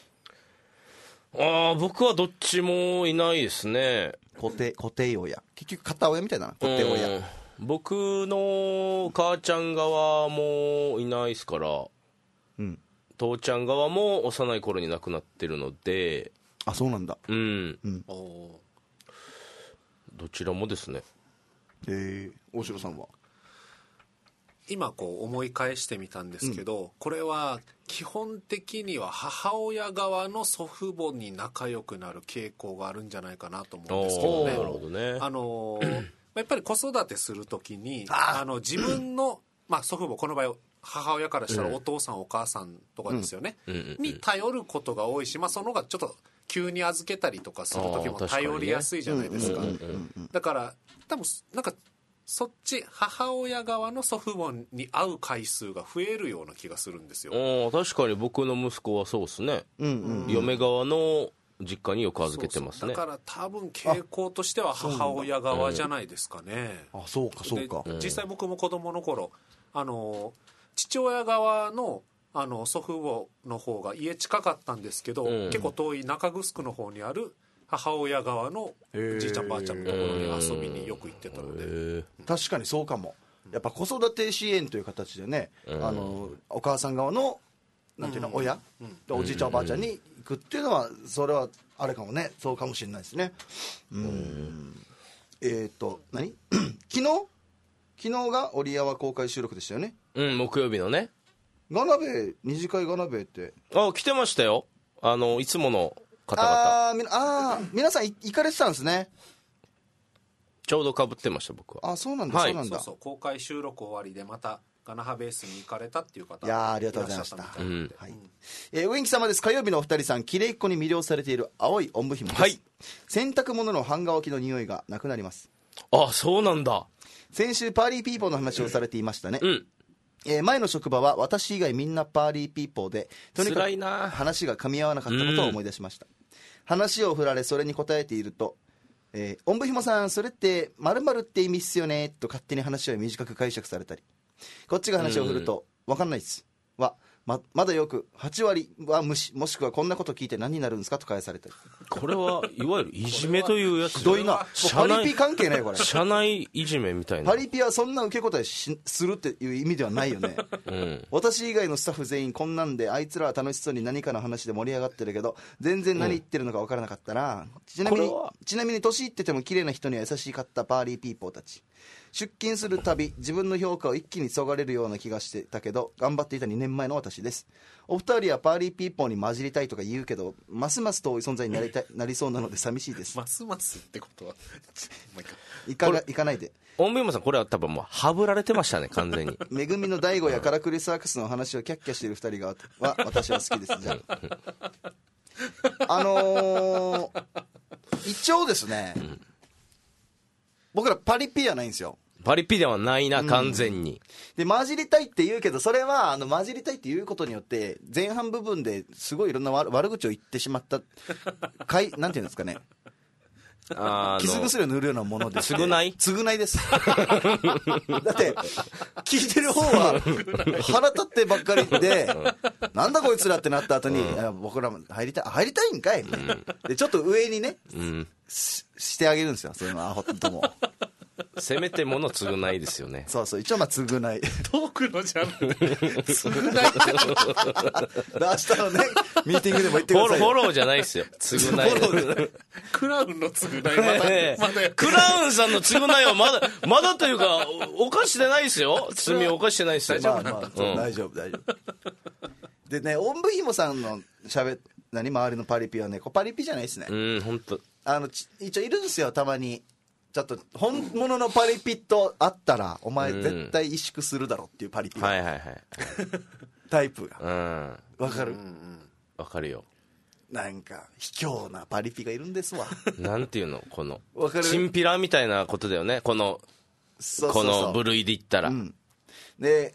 Speaker 2: 僕はどっちもいないですね。
Speaker 1: 固定親、結局片親みたいな。固定親、
Speaker 2: 僕の母ちゃん側もいないですから、父ちゃん側も幼い頃に亡くなってるので。
Speaker 1: そうなんだ。
Speaker 2: どちらもですね。
Speaker 1: 大城さんは？
Speaker 3: 今思い返してみたんですけど、これは基本的には母親側の祖父母に仲良くなる傾向があるんじゃないかなと思うんですけどね。
Speaker 2: なるほどね。
Speaker 3: やっぱり子育てするときに自分の、祖父母、この場合母親からしたらお父さん、お母さんとかですよね、に頼ることが多いし、その方がちょっと急に預けたりとかする時も頼りやすいじゃないですか。だから多分なんかそっち母親側の祖父母に会う回数が増えるような気がするんですよ。
Speaker 2: 確かに僕の息子はそうですね、嫁側の実家によく預けてますね。
Speaker 3: だから多分傾向としては母親側じゃないですかね。
Speaker 1: そうか
Speaker 3: 実際僕も子供の頃父親側の祖父母の方が家近かったんですけど、結構遠い中城の方にある母親側のじいちゃんばあちゃんのところに遊びによく行ってたので。
Speaker 1: 確かにそうかも。やっぱ子育て支援という形でね、お母さん側のなんていうの、親、おじいちゃんおばあちゃんに行くっていうのは、それはあれかもね。そうかもしれないですね。何昨日が折合公開収録でしたよね。
Speaker 2: 木曜日のね。
Speaker 1: ガナベ二次会ガナベって
Speaker 2: 来てましたよ。いつもの方々。
Speaker 1: 皆さん行かれてたんですね。
Speaker 2: ちょうど被ってました、僕は。
Speaker 1: そうなんだ、
Speaker 2: はい、
Speaker 1: そうなんだ。
Speaker 3: そう公開収録終わりでまたガナハベースに行かれたっていう方、
Speaker 1: いやありがとうございました。
Speaker 3: らっしゃったみたいなので、
Speaker 1: はい。お元気様です。火曜日のお二人さん、きれいっ子に魅了されている青いおんぶひもです。
Speaker 2: はい。
Speaker 1: 洗濯物のハンガー置きの匂いがなくなります。
Speaker 2: そうなんだ。
Speaker 1: 先週パーリーピーポーの話をされていましたね。
Speaker 2: うん。
Speaker 1: 前の職場は私以外みんなパーリーピーポーで、とにかく
Speaker 2: 辛いな。
Speaker 1: 話が噛み合わなかったことを思い出しました。話を振られそれに答えていると、おんぶひもさんそれって〇〇って意味っすよねと勝手に話を短く解釈されたり、こっちが話を振ると分かんないっすはまだよく8割は無視、もしくはこんなこと聞いて何になるんですかと返されたり。
Speaker 2: これはいわゆるいじめというやつ。
Speaker 1: ひどいな。パリピ関係ないこれ。
Speaker 2: 社内いじめみたいな。
Speaker 1: パリピはそんな受け答えするっていう意味ではないよね。私以外のスタッフ全員こんなんで、あいつらは楽しそうに何かの話で盛り上がってるけど全然何言ってるのか分からなかったな。ちなみに年いってても綺麗な人には優しかったパーリーピーポーたち。出勤するたび自分の評価を一気にそがれるような気がしてたけど頑張っていた2年前の私です。お二人はパーリーピーポーに混じりたいとか言うけどますます遠い存在になりそうなので寂しいです。
Speaker 3: ますますってことは
Speaker 1: 行かないで。
Speaker 2: おんぶひもさん、これは多分もうはぶられてましたね、完全に。
Speaker 1: めぐみの大悟やカラクリサークスの話をキャッキャしている二人は私は好きです。じゃあ一応ですね、僕らパリピじゃないんですよ。
Speaker 2: パリピではないな、完全に。
Speaker 1: で混じりたいって言うけど、それは混じりたいって言うことによって前半部分ですごいいろんな悪口を言ってしまったなんていうんですかね、傷薬を塗るようなもので
Speaker 2: 償い
Speaker 1: です。だって聞いてる方は腹立ってばっかりで、なんだこいつらってなった後に、僕らも入りたいんかいみたいな、でちょっと上にね、してあげるんですよ、そういうのは。ほんとも
Speaker 2: せめてもの償いですよね。
Speaker 1: そうそう、一応償い。
Speaker 3: トークのジャンル償いって
Speaker 1: 明日のねミーティングでも言ってくださいよ。
Speaker 2: フォローじゃないですよ、償い。
Speaker 3: クラウンの償いまだ
Speaker 2: クラウンさんの償いはまだというか犯してないですよ。罪を犯してないですよ。
Speaker 1: 大丈夫。でね、おんぶひもさんの周りのパリピはね、パリピじゃないですね。
Speaker 2: 本当。
Speaker 1: 一応いるんですよ、たまに。ちょっと本物のパリピと会ったらお前絶対萎縮するだろっていうパリピ、タイプがわかる。
Speaker 2: わかるよ。
Speaker 1: なんか卑怯なパリピがいるんですわ。
Speaker 2: なんていうの、この
Speaker 1: わかる、
Speaker 2: チンピラみたいなことだよね、この部類で言ったら。
Speaker 1: で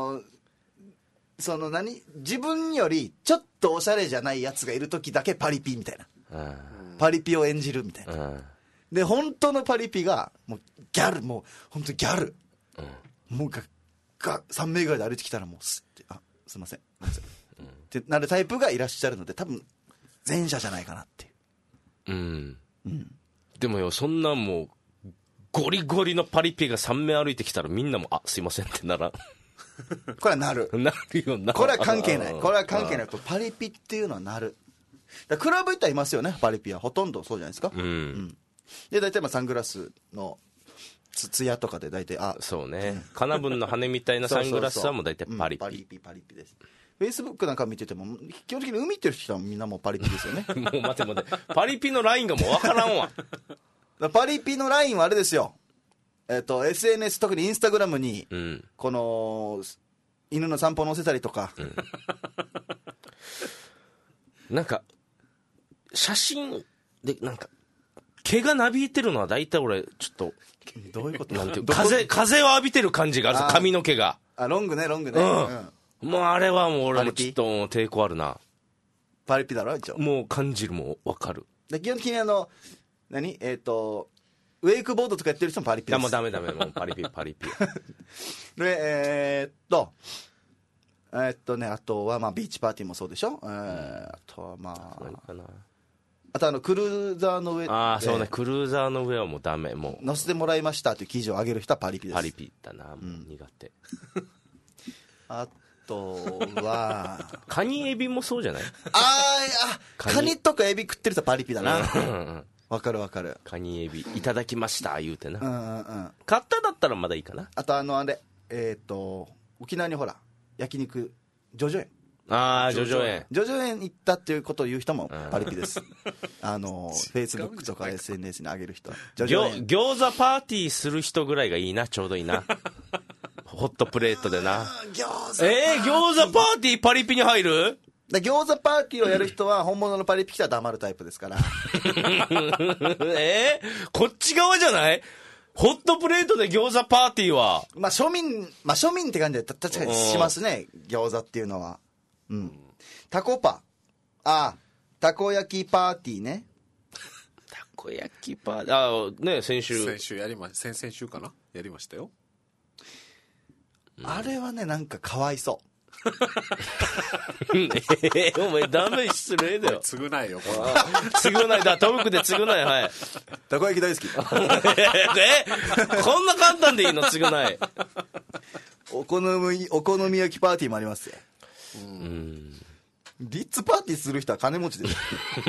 Speaker 1: 自分よりちょっとおしゃれじゃないやつがいる時だけパリピみたいな、パリピを演じるみたいな。で本当のパリピがもうギャル、もう本当ギャル、もう3名ぐらいで歩いてきたらもうすいませんってなるタイプがいらっしゃるので、多分前者じゃないかなっていう。
Speaker 2: でもよ、そんなもうゴリゴリのパリピが3名歩いてきたらみんなもすいませんってなら
Speaker 1: これはなる
Speaker 2: よな。
Speaker 1: これは関係ない。パリピっていうのはなる。クラブ行ったらいますよね、パリピは。ほとんどそうじゃないですか。で大体サングラスのつやとかで大体
Speaker 2: そうね、カナブンの羽みたいなサングラスはもう大体パリピ。
Speaker 1: パリピです。フェイスブックなんか見てても基本的に海行ってる人はみんなもうパリピですよね。
Speaker 2: もう待てパリピのラインがもう分からんわ。
Speaker 1: パリピのラインはあれですよ、SNS、特にインスタグラムに、この犬の散歩載せたりとか、なん
Speaker 2: か写真でなんか毛がなびいてるのは大体俺ちょっと
Speaker 1: どういうこと
Speaker 2: なんていう風を浴びてる感じがあるんですよ、髪の毛が。
Speaker 1: ロングね、
Speaker 2: もうあれはもう俺もちょっと抵抗あるな。
Speaker 1: パリピだろ一応。
Speaker 2: もう感じる、もう分かる。
Speaker 1: で基本的にウェイクボードとかやってる人もパリピです。
Speaker 2: もうダメもうパリピ。
Speaker 1: であとはビーチパーティーもそうでしょ。あとは何かな、あとクルーザーの上で、
Speaker 2: そうね、クルーザーの上はもうダメ、もう
Speaker 1: 乗せてもらいましたという記事を上げる人はパリピです。
Speaker 2: パリピだな、もう苦手。
Speaker 1: あとは
Speaker 2: カニエビもそうじゃない？
Speaker 1: カニとかエビ食ってる人はパリピだな。わかる。
Speaker 2: カニエビいただきました言うてな、買っただったらまだいいかな。
Speaker 1: あと沖縄にほら焼肉ジョジョ園、
Speaker 2: 叙々苑
Speaker 1: 行ったっていうことを言う人もパリピです。Facebook とか SNS に上げる人は。
Speaker 2: 餃子パーティーする人ぐらいがいいな、ちょうどいいな。ホットプレートでな。餃子パーティーパリピに入る？
Speaker 1: 餃子パーティーをやる人は本物のパリピ来たら黙るタイプですから。
Speaker 2: こっち側じゃない？ホットプレートで餃子パーティーは。
Speaker 1: 庶民って感じで確かにしますね、餃子っていうのは。うん。タコパ。たこ焼きパーティーね。
Speaker 2: たこ焼きパーティー。ね、先週
Speaker 3: 先週かな、やりましたよ。
Speaker 1: あれはね、なんかかわいそう。
Speaker 2: お前ダメ、失礼だよ。
Speaker 3: 償いよ。
Speaker 2: 償いだ、トムクで償い、はい。
Speaker 1: たこ焼き大好き。
Speaker 2: こんな簡単でいいの、償い。
Speaker 1: お好み焼きパーティーもありますよ。リッツパーティーする人は金持ちです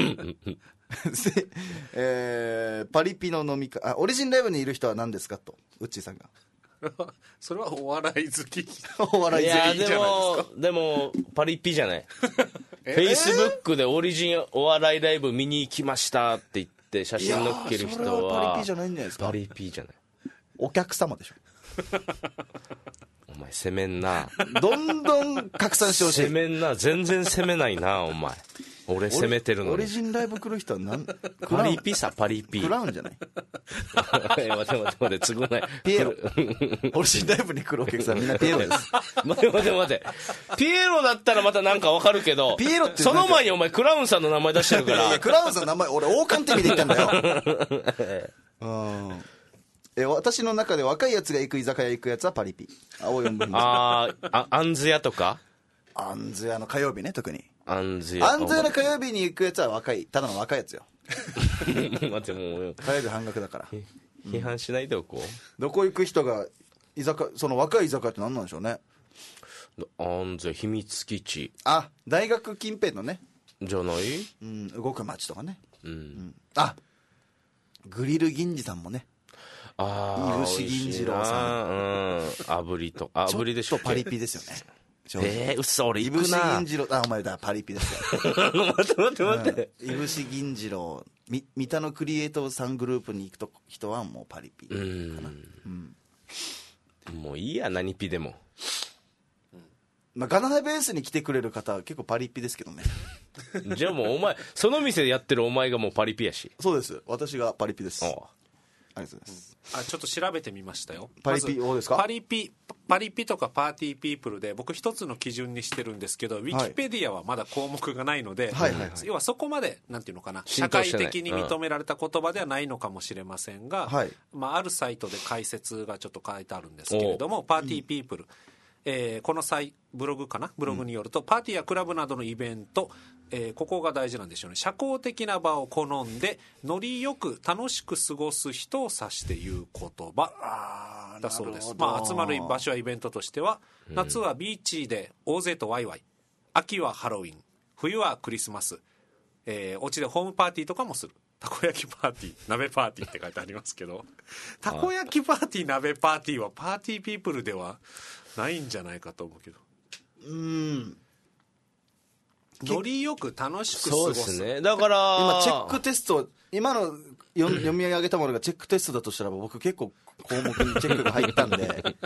Speaker 1: パリピの飲み会、オリジンライブにいる人は何ですかと、ウッチーさんが。
Speaker 3: それはお笑い好き。
Speaker 1: お笑い好きじゃないですか。
Speaker 2: でもパリピじゃない。フェイスブックでオリジンお笑いライブ見に行きましたって言って写真載っける人は、
Speaker 1: それはパリピじゃないんじゃないですか。
Speaker 2: パリピじゃない。
Speaker 1: お客様でしょ。
Speaker 2: お前攻めんな。
Speaker 1: どんどん拡散してほしい。
Speaker 2: 攻めんな。全然攻めないな、お前。俺攻めてるのに。
Speaker 1: オリジンライブ来る人は
Speaker 2: パリピさ、パリピ。
Speaker 1: クラウンじゃない？
Speaker 2: 待て、償い。
Speaker 1: ピエロ。オリジンライブに来るお客さんみんなピエロです。
Speaker 2: 待て。ピエロだったらまたなんかわかるけど、
Speaker 1: ピエロって
Speaker 2: その前にお前クラウンさんの名前出してるから。
Speaker 1: いや、クラウンさんの名前、俺王冠って意味で言ったんだよ。私の中で若いやつが行く居酒屋行くやつはパリピ。青4分。
Speaker 2: あんず屋とか？
Speaker 1: あんず屋の火曜日ね、特に。
Speaker 2: あんず屋
Speaker 1: の火曜日に行くやつはただの若いやつよ。
Speaker 2: 待って、もう
Speaker 1: 火曜日半額だから。
Speaker 2: 批判しないでおこう。
Speaker 1: どこ行く人がその若い居酒屋って何なんでしょうね。
Speaker 2: あんず屋、秘密基地。
Speaker 1: 大学近辺のね。
Speaker 2: じゃない？
Speaker 1: 動く町とかね。グリル銀次さんもね。いぶし銀次郎さん。
Speaker 2: 炙りと炙りでしょ。
Speaker 1: ちょっとパリピですよね。
Speaker 2: 嘘、俺行くな。
Speaker 1: いぶし銀次郎、お前だ、パリピですよ。
Speaker 2: 待って。
Speaker 1: いぶし銀次郎、三田のクリエイトさんグループに行く人はもうパリピかな。
Speaker 2: もういいや、何ピでも。
Speaker 1: ガナナベースに来てくれる方は結構パリピですけどね。
Speaker 2: じゃあもうお前、その店でやってるお前がもうパリピやし。
Speaker 1: そうです。私がパリピです。ありがとうございます。
Speaker 3: ちょっと調べてみましたよ。
Speaker 1: パリピですか？
Speaker 3: パリピとかパーティーピープルで僕一つの基準にしてるんですけど、ウィキペディアはまだ項目がないので、要はそこまでなんていうのかな、社会的に認められた言葉ではないのかもしれませんが、あるサイトで解説がちょっと書いてあるんですけれども、パーティーピープル、このブログによると、パーティーやクラブなどのイベント、ここが大事なんでしょうね。社交的な場を好んでノリよく楽しく過ごす人を指して言う言葉だそうです。集まる場所やイベントとしては、夏はビーチで大勢とワイワイ、秋はハロウィン、冬はクリスマス、お家でホームパーティーとかもする。たこ焼きパーティー、鍋パーティーって書いてありますけど、たこ焼きパーティー、鍋パーティーはパーティーピープルではないんじゃないかと思うけど。ノリよく楽しく過ごす。
Speaker 2: そうですね。だから
Speaker 1: 今チェックテスト、今の読み上げたものがチェックテストだとしたら、僕結構項目にチェックが入ったんで。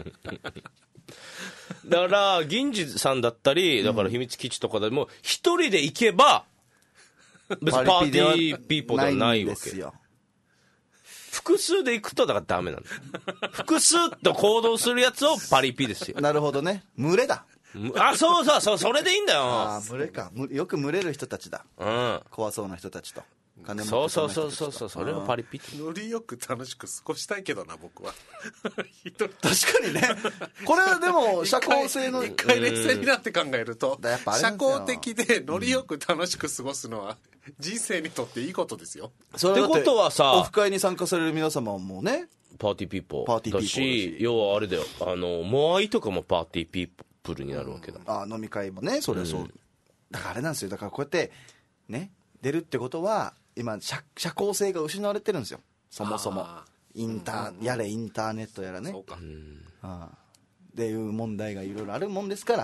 Speaker 2: だから銀次さんだったり、だから秘密基地とかでも一人で行けば別にパーティーピーポーではないわけ。複数で行くとだからダメなんだ。複数と行動するやつをパリピですよ。
Speaker 1: なるほどね。群れだ。
Speaker 2: そう、それでいいんだよ。
Speaker 1: 群れか。よく群れる人たちだ。怖そうな人たちと。金持
Speaker 2: そう、それをパリピって。
Speaker 3: ノリよく楽しく過ごしたいけどな、僕は。
Speaker 1: 確かにね。これはでも、社交性の。
Speaker 3: 一回冷静になって考えると、社交的でノリよく楽しく過ごすのは、人生にとっていいことですよ。
Speaker 2: ってことはさ、
Speaker 1: オフ会に参加される皆様もね、
Speaker 2: パーティーピーポーだし、要はあれだよ、モアイとかもパーティーピープルになるわけだ。
Speaker 1: 飲み会もね、それはそう。だからあれなんですよ。だからこうやってね、出るってことは今社交性が失われてるんですよ。そもそもインターネットやらね。そうか。っていう問題がいろいろあるもんですから、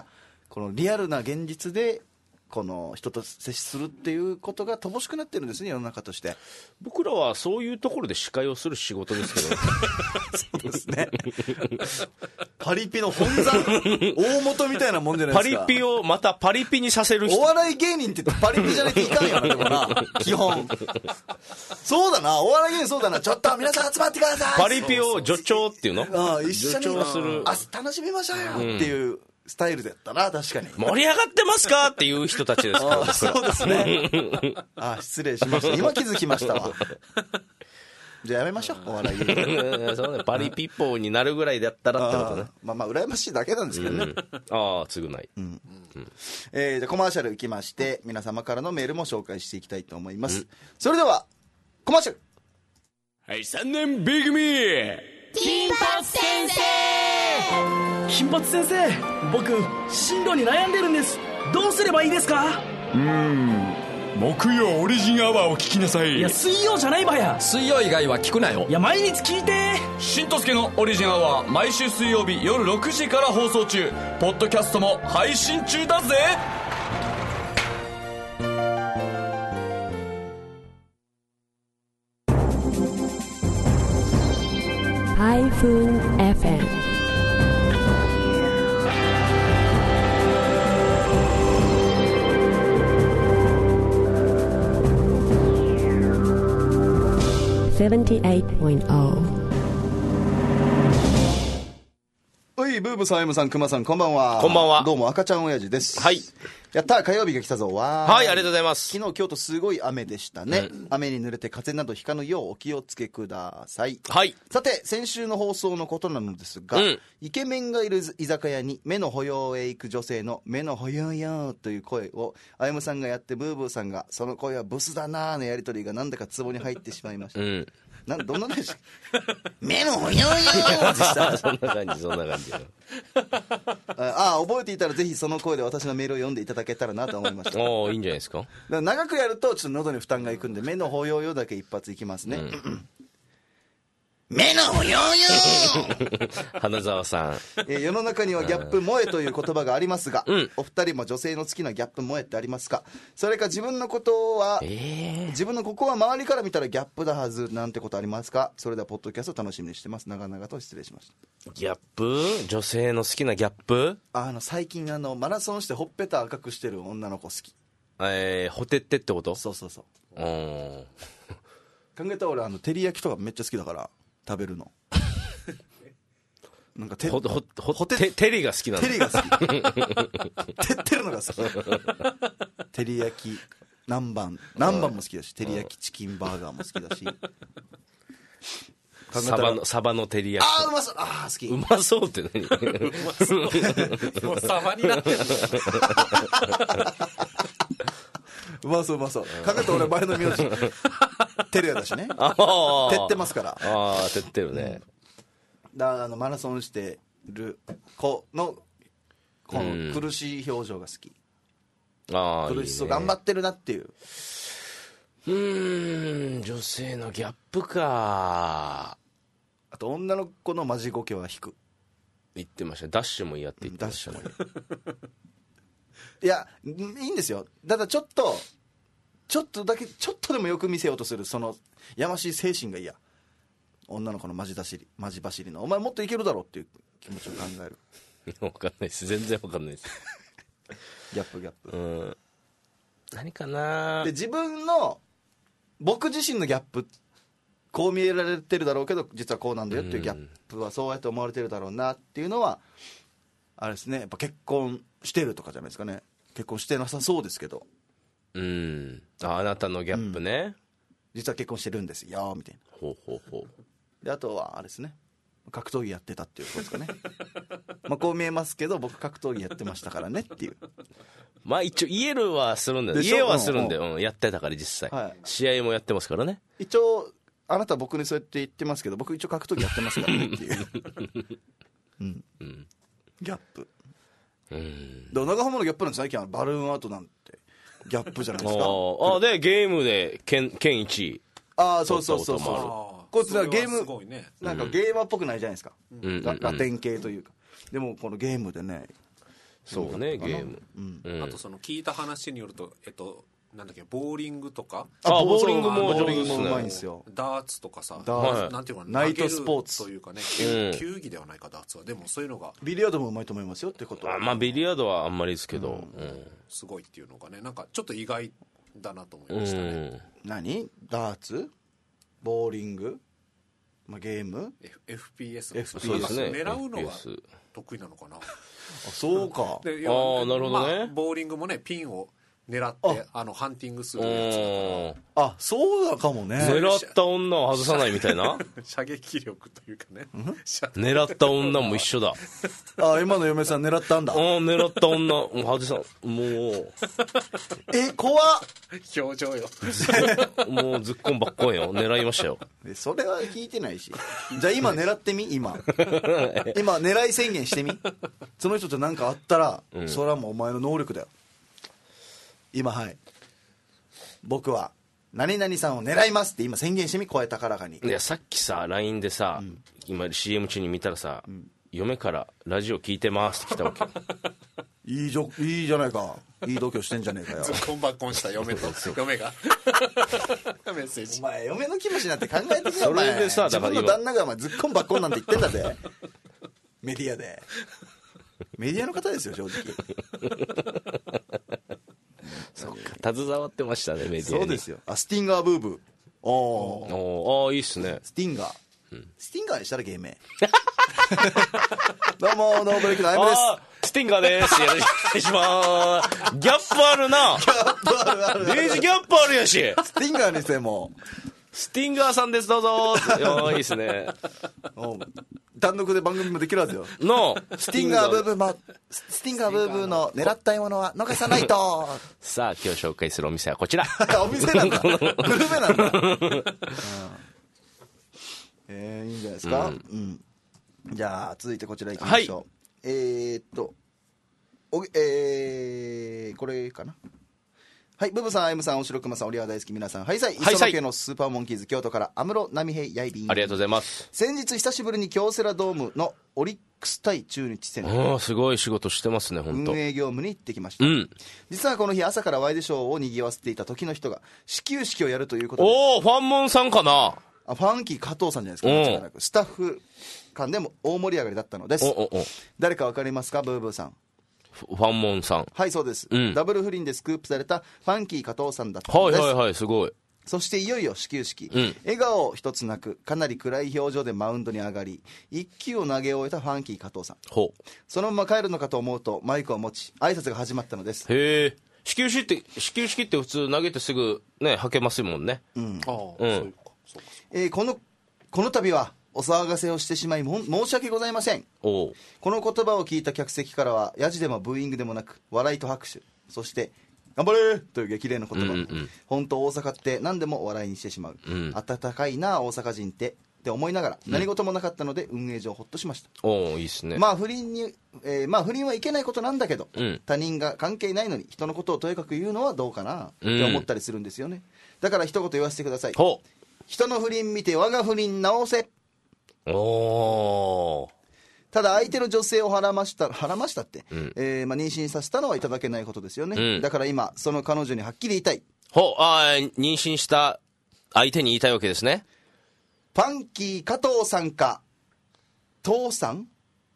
Speaker 1: このリアルな現実でこの人と接するっていうことが乏しくなってるんですね、世の中として。
Speaker 2: 僕らはそういうところで司会をする仕事ですけど
Speaker 1: そうですねパリピの本山大元みたいなもんじゃないですか。
Speaker 2: パリピをまたパリピにさせる人。
Speaker 1: お笑い芸人ってパリピじゃないといかんよな、でもな基本そうだな、お笑い芸人そうだな、ちょっと皆さん集まってください、
Speaker 2: パリピを助長っていうの、
Speaker 1: 一緒に
Speaker 2: 助長する、
Speaker 1: 楽しみましょうよっていうスタイルだったな、確かに。
Speaker 2: 盛り上がってますかっていう人たちですから
Speaker 1: そうですね失礼しました、今気づきましたわじゃあやめましょう、お笑い芸人
Speaker 2: そうね、パリピッポーになるぐらいだったらってことね。
Speaker 1: まあ羨ましいだけなんですけどね、
Speaker 2: ああ償い、
Speaker 1: じゃあコマーシャルいきまして、皆様からのメールも紹介していきたいと思います、それではコマーシャル。
Speaker 2: はい、3年 B 組
Speaker 8: 金髪先生。
Speaker 9: 金髪先生、僕進路に悩んでるんです。どうすればいいですか？
Speaker 10: 木曜オリジンアワーを聞きなさい。
Speaker 9: いや、水曜じゃないばや。
Speaker 10: 水曜以外は聞くなよ。
Speaker 9: いや、毎日聞いて。
Speaker 10: しんとすけのオリジンアワー、毎週水曜日夜6時から放送中。ポッドキャストも配信中だぜ。
Speaker 7: -FM
Speaker 1: おい、ブーブさん、エムさん、クマさん、こんばんは。
Speaker 2: こんばんは。
Speaker 1: どうも、赤ちゃん親父です。
Speaker 2: はい。
Speaker 1: やったー、火曜日が来たぞ。わ
Speaker 2: ー。はい、ありがとうございます。
Speaker 1: 昨日、京都すごい雨でしたね。雨に濡れて風邪などひかぬようお気をつけください。
Speaker 2: はい。
Speaker 1: さて、先週の放送のことなのですが、イケメンがいる居酒屋に目の保養へ行く女性の目の保養よという声を、あやむさんがやって、ブーブーさんが、その声はブスだなーのやりとりがなんだかツボに入ってしまいました。どんなでした目の保養よーでした
Speaker 2: そんな感じ、そんな感じ。
Speaker 1: 覚えていたらぜひその声で私のメールを読んでいただけたらなと思いました。
Speaker 2: おー、いいんじゃないですか。
Speaker 1: 長くやるとちょっと喉に負担がいくんで、目の保養よだけ一発いきますね。目の保養よ
Speaker 2: 花澤さん、
Speaker 1: 世の中にはギャップ萌えという言葉がありますが、お二人も女性の好きなギャップ萌えってありますか？それか自分のことは、自分のここは周りから見たらギャップだはずなんてことありますか？それではポッドキャスト楽しみにしてます。長々と失礼しました。
Speaker 2: ギャップ、女性の好きなギャップ、
Speaker 1: 最近マラソンしてほっぺた赤くしてる女の子好き。
Speaker 2: ほてってってこと？
Speaker 1: そうそうそう。
Speaker 2: 考え
Speaker 1: たら俺照り焼きとかめっちゃ好きだから食べるのなんか照
Speaker 2: りが好きなの。
Speaker 1: 照りが好き照ってるのが好き照り焼き南蛮も好きだし、照り焼きチキンバーガーも好きだし、
Speaker 2: サバの照り焼き、
Speaker 1: うまそう、好き。
Speaker 2: うまそうって何？
Speaker 3: うまそうもうサバになってる
Speaker 1: うまそう。考えた俺前の名字照るやだしね。照ってますから。
Speaker 2: 照ってるね。
Speaker 1: マラソンしてる子のこの苦しい表情が好き。苦しそう、頑張ってるなっていう。
Speaker 2: 女性のギャップか。
Speaker 1: あと女の子のマジゴケは引く。
Speaker 2: 言ってました。ダッシュも嫌って言ってましたね。
Speaker 1: いや、いいんですよ。ただちょっとでもよく見せようとするそのやましい精神が嫌。女の子のマジ走りのお前もっといけるだろうっていう気持ちを考える。
Speaker 2: 分かんないです、全然分かんないです
Speaker 1: ギャップ
Speaker 2: 何かな。
Speaker 1: で僕自身のギャップ、こう見えられてるだろうけど実はこうなんだよっていうギャップはそうやって思われてるだろうなっていうのはあれですね。やっぱ結婚してるとかじゃないですかね。結婚してなさそうですけど、
Speaker 2: あなたのギャップね、
Speaker 1: 実は結婚してるんですよみたいな。
Speaker 2: ほう
Speaker 1: であとはあれですね、格闘技やってたっていうことですかねこう見えますけど僕格闘技やってましたからねっていう。
Speaker 2: 一応言えるはするんだよ。言えはするんだよ、やってたから実際、試合もやってますからね。
Speaker 1: 一応あなた僕にそうやって言ってますけど僕一応格闘技やってますからねっていうギャップ。長浜のギャップなんて最近バルーンアートなんてギャップじゃないですか。
Speaker 2: でゲームで県1位。
Speaker 1: そうこいつらゲームなんかゲーマーっぽくないじゃないですか、ラテン系というか。でもこのゲームでね
Speaker 2: そうね、ゲーム。
Speaker 3: あとその聞いた話によると、なんだっけ、ボーリングとか、
Speaker 2: ボーリングも上手です
Speaker 1: うまいん
Speaker 2: ね。
Speaker 1: ですよ。
Speaker 3: ダーツとかさ、なんていうか
Speaker 1: ナイトスポーツ
Speaker 3: 投げるというかね、球技ではないか、ダーツは。でもそういうのが
Speaker 1: ビリヤードもうまいと思いますよってことは。
Speaker 2: まあビリヤードはあんまりですけど、
Speaker 3: すごいっていうのがね、なんかちょっと意外だなと思いましたね。
Speaker 1: 何？ダーツ？ボーリング？まあ、ゲーム？
Speaker 3: FPS
Speaker 2: そうですね。
Speaker 3: 狙うのが得意なのかな。
Speaker 1: そうか。
Speaker 3: で
Speaker 2: なるほどね。
Speaker 3: ボーリングもね、ピンを狙ってハンティングするやつだから。
Speaker 1: そうだかもね。
Speaker 2: 狙った女を外さないみたいな。
Speaker 3: 射撃力というかね。
Speaker 2: 狙った女も一緒だ。
Speaker 1: 今の嫁さん狙ったんだ。
Speaker 2: 狙った女もう外さもう。
Speaker 1: 怖っ。
Speaker 3: 表情よ。
Speaker 2: もうずっこんばっこんよ。狙いましたよ。
Speaker 1: それは聞いてないし。じゃあ今狙ってみ。今狙い宣言してみ。その人と何かあったら、それはもうお前の能力だよ。今、はい、僕は何々さんを狙いますって今宣言してみ、声高らかに。
Speaker 2: いや、さっきさ LINE でさ、今 CM 中に見たらさ、嫁からラジオ聞いてますって来たわけ。
Speaker 1: いいじゃないか。いい度胸してんじゃねえかよ。
Speaker 3: ずっこんばっこんした嫁がメッセージ。
Speaker 1: お前嫁の気持ちなんて考えてみろ。
Speaker 2: それでさ、
Speaker 1: 自分の旦那がお前ずっこんばっこんなんて言ってんだぜ。メディアで。メディアの方ですよ、正直。
Speaker 2: そうか、携わってましたね、メディアに。
Speaker 1: そうですよ。スティンガーブーブー。
Speaker 2: いいっすね。
Speaker 1: スティンガー。スティンガーにしたら芸名。どうも、ノーブレイクのアイムです。
Speaker 2: スティンガーです。よろしくお願いします。ギャップあるな。
Speaker 1: ギャップある。
Speaker 2: レイジギャップあるやし。
Speaker 1: スティンガーにしても。
Speaker 2: スティンガーさんです、どうぞ。いいっすね。
Speaker 1: 単独で番組もできるはずよ。
Speaker 2: ス
Speaker 1: ティンガーブーブーの狙った獲物は逃さないと。
Speaker 2: さあ、今日紹介するお店はこちら。
Speaker 1: お店なんだ。グルメなんだ。いいんじゃないですか。じゃあ続いてこちら行きましょう。これかな。はい、ブブさん、アイムさん、おしろくまさん、おりは大好き皆さん、はいさい、磯野家のスーパーモンキーズ、京都から安室奈美平やいびん。
Speaker 2: ありがとうございます。
Speaker 1: 先日久しぶりに京セラドームのオリックス対中日戦、
Speaker 2: すごい仕事してますね、本当。
Speaker 1: 運営業務に行ってきました。実はこの日朝からワイドショーを賑わせていた時の人が始球式をやるということで。
Speaker 2: ファンモンさんかな。
Speaker 1: ファンキー加藤さんじゃないですか。間違いなくスタッフ間でも大盛り上がりだったのです。誰かわかりますか、ブーブーさん。
Speaker 2: ファンモンさん。
Speaker 1: はい、そうです、ダブル不倫でスクープされたファンキー加藤さんだったんです。
Speaker 2: はいはいはい、すごい。
Speaker 1: そしていよいよ始球式、笑顔一つなくかなり暗い表情でマウンドに上がり1球を投げ終えたファンキー加藤さん。そのまま帰るのかと思うとマイクを持ち挨拶が始まったのです。
Speaker 2: へえ。始球式って普通投げてすぐねはけますもんね。
Speaker 1: この度はお騒がせをしてしまい申し訳ございません。この言葉を聞いた客席からはヤジでもブーイングでもなく笑いと拍手、そして頑張れという激励の言葉。本当大阪って何でも笑いにしてしまう、温かいな大阪人ってって思いながら何事もなかったので運営上ほっとしました。
Speaker 2: いいっすね。
Speaker 1: 不倫はいけないことなんだけど、他人が関係ないのに人のことをとやかく言うのはどうかなって思ったりするんですよね。だから一言言わせてください。人の不倫見て我が不倫直せ。ただ相手の女性を孕ましたって、妊娠させたのはいただけないことですよね。だから今その彼女にはっきり言いたい。
Speaker 2: 妊娠した相手に言いたいわけですね。
Speaker 1: ファンキー加藤さんか父さん。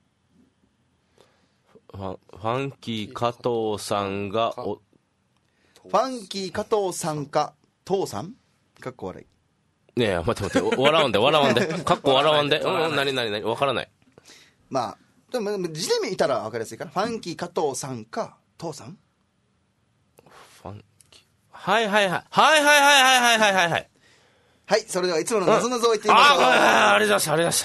Speaker 2: ファンキー加藤さんが
Speaker 1: ファンキー加藤さんか父さんかっこ笑い。
Speaker 2: ねえ、待って笑わんでかっこ笑わんで何わからない。
Speaker 1: でも字で見たら分かりやすいかな。ファンキー加藤さんか父さん。
Speaker 2: ファンキー、はい、
Speaker 1: それではいつもの謎々を言ってみましょう。
Speaker 2: ありがとうございます。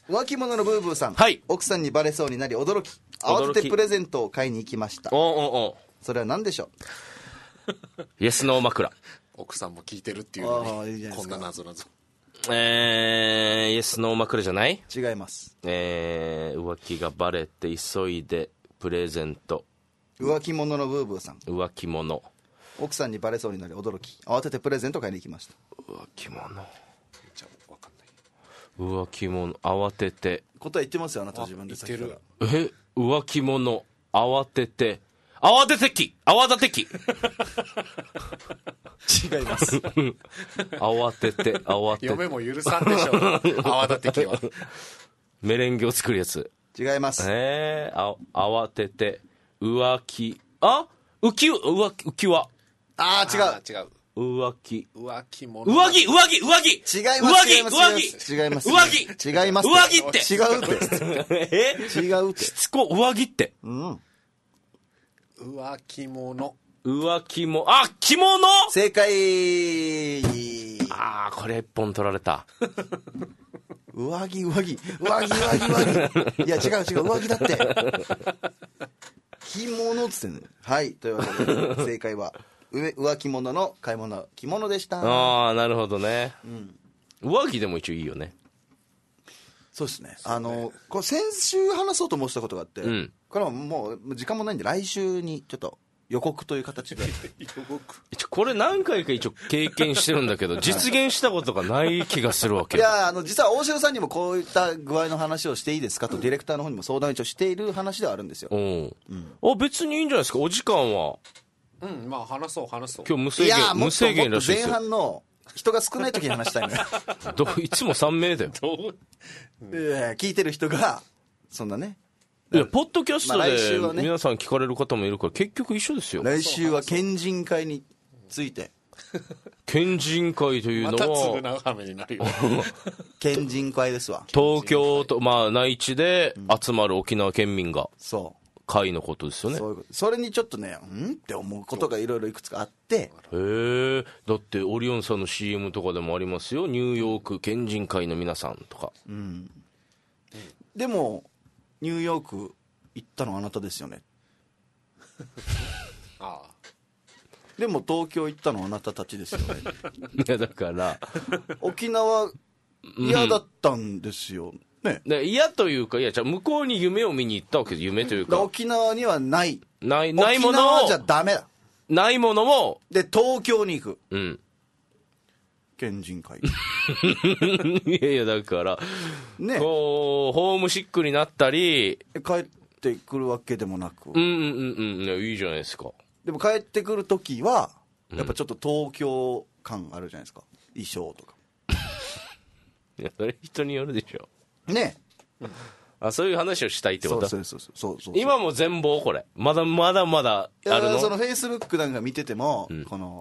Speaker 1: 浮気者のブーブーさん、奥さんにバレそうになり驚き慌ててプレゼントを買いに行きました。それは何でしょ
Speaker 2: う。イエスノー枕。
Speaker 3: 奥さんも聞いてるっていうのにこんな謎々。
Speaker 2: イエスノー枕じゃない？
Speaker 1: 違います。
Speaker 2: 浮気がバレて急いでプレゼント。
Speaker 1: 浮気者のブーブーさん。
Speaker 2: 浮気者。
Speaker 1: 奥さんにバレそうになり驚き慌ててプレゼント買いに行きました。
Speaker 2: 浮気者。浮気者慌てて。
Speaker 1: 答え言ってますよ、あなた自分で。
Speaker 2: 浮気者。 慌てて泡立て器泡立て器
Speaker 1: 違います
Speaker 2: 慌てて
Speaker 3: 嫁も許さんでしょ泡立て器は
Speaker 2: メレンゲを作るやつ。
Speaker 1: 違います。
Speaker 2: 慌てて浮気浮き輪。
Speaker 1: 違う。
Speaker 3: 違う。
Speaker 2: 浮気
Speaker 3: 物。
Speaker 2: 上着
Speaker 1: 違います。
Speaker 2: 違います。
Speaker 1: 上着違います。
Speaker 2: 上着って。
Speaker 1: 違うって。違うって。
Speaker 2: しつこ上着って。
Speaker 3: 浮気物。
Speaker 2: 着物
Speaker 1: 正解。
Speaker 2: これ一本取られた。
Speaker 1: 上着。いや、違う、上着だって。着物っつってんの。はい。というわけで、正解は、浮気物の買い物、着物でした。
Speaker 2: なるほどね。上着でも一応いいよね。
Speaker 1: そうですね。これ先週話そうと思ってたことがあって、これはもう時間もないんで、来週にちょっと予告という形で。
Speaker 2: これ何回か一応経験してるんだけど、実現したことがない気がするわけ。
Speaker 1: いや、実は大城さんにもこういった具合の話をしていいですかと、ディレクターの方にも相談一応している話ではあるんですよ。
Speaker 2: 別にいいんじゃないですか、お時間は。
Speaker 3: まあ話そう。
Speaker 2: 今日無制限らしいですよ。
Speaker 1: 前半の人が少ない時に話したいのよ。
Speaker 2: いつも3名だよ。
Speaker 1: 聞いてる人が、そんなね。
Speaker 2: いや、ポッドキャストで皆さん聞かれる方もいるから、結局一緒ですよ。
Speaker 1: 来週は県人会について。
Speaker 2: 県人会というのは、
Speaker 3: また償う羽目になるよ。
Speaker 1: 県人会ですわ。
Speaker 2: 東京と、内地で集まる沖縄県民が。会のことですよね。
Speaker 1: それにちょっとね、って思うことがいろいろいくつかあって。
Speaker 2: だってオリオンさんの CM とかでもありますよ。ニューヨーク県人会の皆さんとか。
Speaker 1: でもニューヨーク行ったのあなたですよね。でも東京行ったのあなたたちですよね。
Speaker 2: いやだから
Speaker 1: 沖縄嫌だったんですよね。
Speaker 2: 嫌というか、向こうに夢を見に行ったわけで、夢というか。
Speaker 1: 沖縄にはない
Speaker 2: ものを。
Speaker 1: 沖縄じゃダメだ。
Speaker 2: ないものも。
Speaker 1: で、東京に行く。県人会。
Speaker 2: いや、だから、ね。ホームシックになったり。
Speaker 1: 帰ってくるわけでもなく。
Speaker 2: いいじゃないですか。
Speaker 1: でも帰ってくるときは、やっぱちょっと東京感あるじゃないですか。衣装とか。
Speaker 2: いや、それ人によるでしょ。
Speaker 1: ね。
Speaker 2: そういう話をしたいってこと。
Speaker 1: そう。
Speaker 2: 今も全貌これ。まだあるの。
Speaker 1: そのフェイスブックなんか見てても、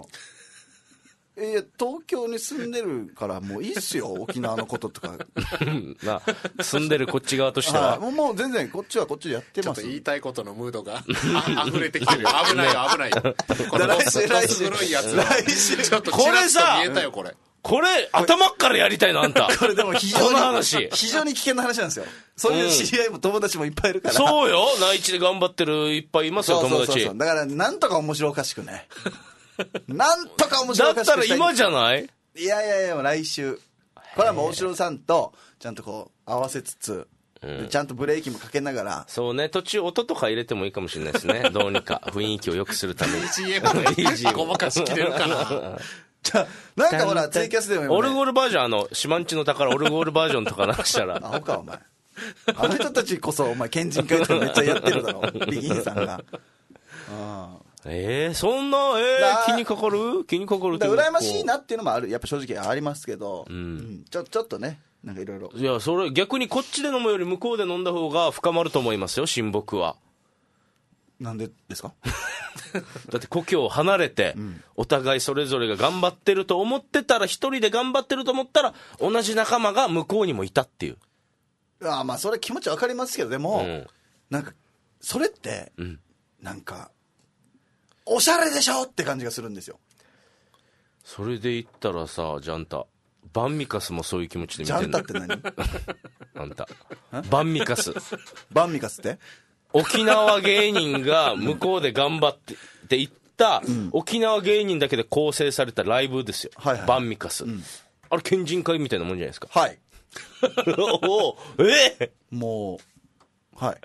Speaker 1: 東京に住んでるからもういいっすよ、沖縄のこととか。
Speaker 2: 住んでるこっち側としては。
Speaker 1: もう全然こっちはこっちでやってます。
Speaker 3: ちょっと言いたいことのムードが溢れてきてるよ。危ないよ。この
Speaker 1: 来週
Speaker 3: 古いやつ。ちょっと
Speaker 2: これさ、
Speaker 3: 見えたよこれ。
Speaker 2: これ頭からやりたいのあんた。
Speaker 1: これでも非常に危険な話なんですよ。そういう知り合いも友達もいっぱいいるから。
Speaker 2: そうよ、内地で頑張ってるいっぱいいますよ、友達。
Speaker 1: だからなんとか面白おかしくね。なんとか面白おかしく
Speaker 2: だったら今じゃない？
Speaker 1: いや来週。これはもう大城さんとちゃんとこう合わせつつ、ちゃんとブレーキもかけながら。
Speaker 2: そうね、途中音とか入れてもいいかもしれないですね。どうにか雰囲気を良くするために。
Speaker 3: BGM ごまかしきれるかな。
Speaker 1: なんかほらツイキャスでも
Speaker 2: オルゴールバージョン、シマンチの宝オルゴールバージョンとかなんしたら。
Speaker 1: アホかお前。あの人たちこそお前県人会とかめっちゃやってるだろ。ビギンさんが。
Speaker 2: そんな気にかかる
Speaker 1: 羨ましいなっていうのもある、やっぱ正直ありますけど、ちょっとね、なんかいろいろ。
Speaker 2: いや、それ逆にこっちで飲むより向こうで飲んだ方が深まると思いますよ、親睦は。
Speaker 1: なんでですか？
Speaker 2: だって故郷を離れて、お互いそれぞれが頑張ってると思ってたら、一人で頑張ってると思ったら同じ仲間が向こうにもいたっていう。
Speaker 1: それ気持ちわかりますけど、でも、なんかそれって、なんかおしゃれでしょって感じがするんですよ。
Speaker 2: それで言ったらさ、ジャンタバンミカスもそういう気持ちで見てる。
Speaker 1: ジャンタって何？
Speaker 2: あんたバンミカス
Speaker 1: って
Speaker 2: 沖縄芸人が向こうで頑張っていった沖縄芸人だけで構成されたライブですよ、バンミカス、あれ県人会みたいなもんじゃないですか。
Speaker 1: はい
Speaker 2: も
Speaker 1: うはい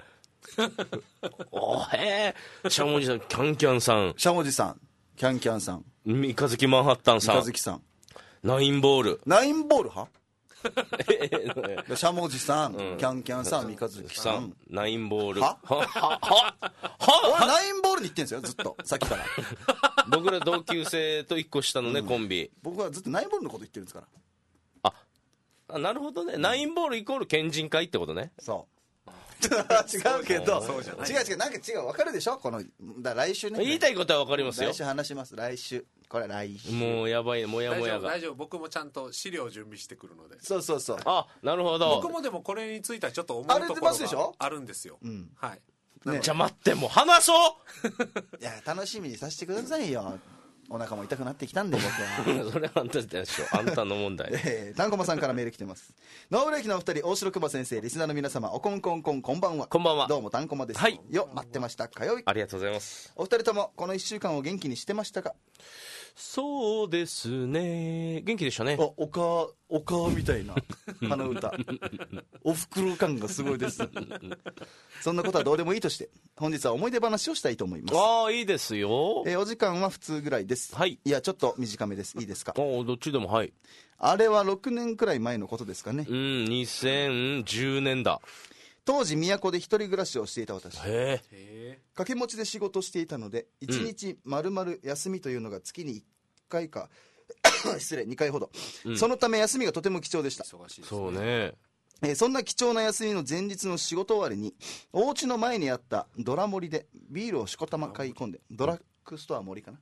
Speaker 2: しゃもじさん、キャンキャンさん、
Speaker 1: しゃもじさん、キャンキャンさん、
Speaker 2: 三日月マンハッタンさん、
Speaker 1: 三日月さん、
Speaker 2: ナインボール
Speaker 1: はしゃもじさん、キャンキャンさん、三日月さん、
Speaker 2: ナインボール。
Speaker 1: は俺ナインボールに言ってんですよ、ずっと。さっきから。
Speaker 2: 僕ら同級生と一個下のね、コンビ。
Speaker 1: 僕はずっとナインボールのこと言ってるんですから。
Speaker 2: なるほどね。ナインボールイコール県人会ってことね。
Speaker 1: そう。違うけど、違う、なんか違う、わかるでしょこの、来週ね。
Speaker 2: 言いたいことはわかりますよ。
Speaker 1: 来週話します、来週。これ来週。
Speaker 2: もうやばい、もやもやが。
Speaker 3: 大丈夫、僕もちゃんと資料準備してくるので。
Speaker 1: そう。
Speaker 2: なるほど。
Speaker 3: 僕もでもこれについてはちょっと思うところがあるんですよ。はい。
Speaker 2: じゃあ待って、もう話そう
Speaker 1: いや、楽しみにさせてくださいよ。お腹も痛くなってきたんで、僕は。
Speaker 2: それはあんたでしょ。あんたの問題。
Speaker 1: たんこまさんからメール来てます。ノーブレーキのお二人、大城熊先生、リスナーの皆様、おこんこんこん、こんばんは。
Speaker 2: こんばんは。
Speaker 1: どうも、たんこまです。
Speaker 2: はい。
Speaker 1: よ、待ってました。火曜日。
Speaker 2: ありがとうございます。
Speaker 1: お二人とも、この一週間を元気にしてましたか？
Speaker 2: そうですね。元気でしたね。
Speaker 1: おかみたいな鼻歌。おふくろ感がすごいです。そんなことはどうでもいいとして、本日は思い出話をしたいと思います。
Speaker 2: いいですよ。
Speaker 1: お時間は普通ぐらいです。
Speaker 2: はい。
Speaker 1: いや、ちょっと短めです。いいですか？
Speaker 2: どっちでも、はい。
Speaker 1: あれは6年くらい前のことですかね。
Speaker 2: 2010年だ。
Speaker 1: 当時都で一人暮らしをしていた私。
Speaker 2: 掛
Speaker 1: け持ちで仕事をしていたので、1日丸々休みというのが月に1回か失礼2回ほど、そのため休みがとても貴重でした。
Speaker 2: そうね。
Speaker 1: そんな貴重な休みの前日の仕事終わりに、お家の前にあったドラ盛りでビールをしこたま買い込んで、ドラッグストア森かな。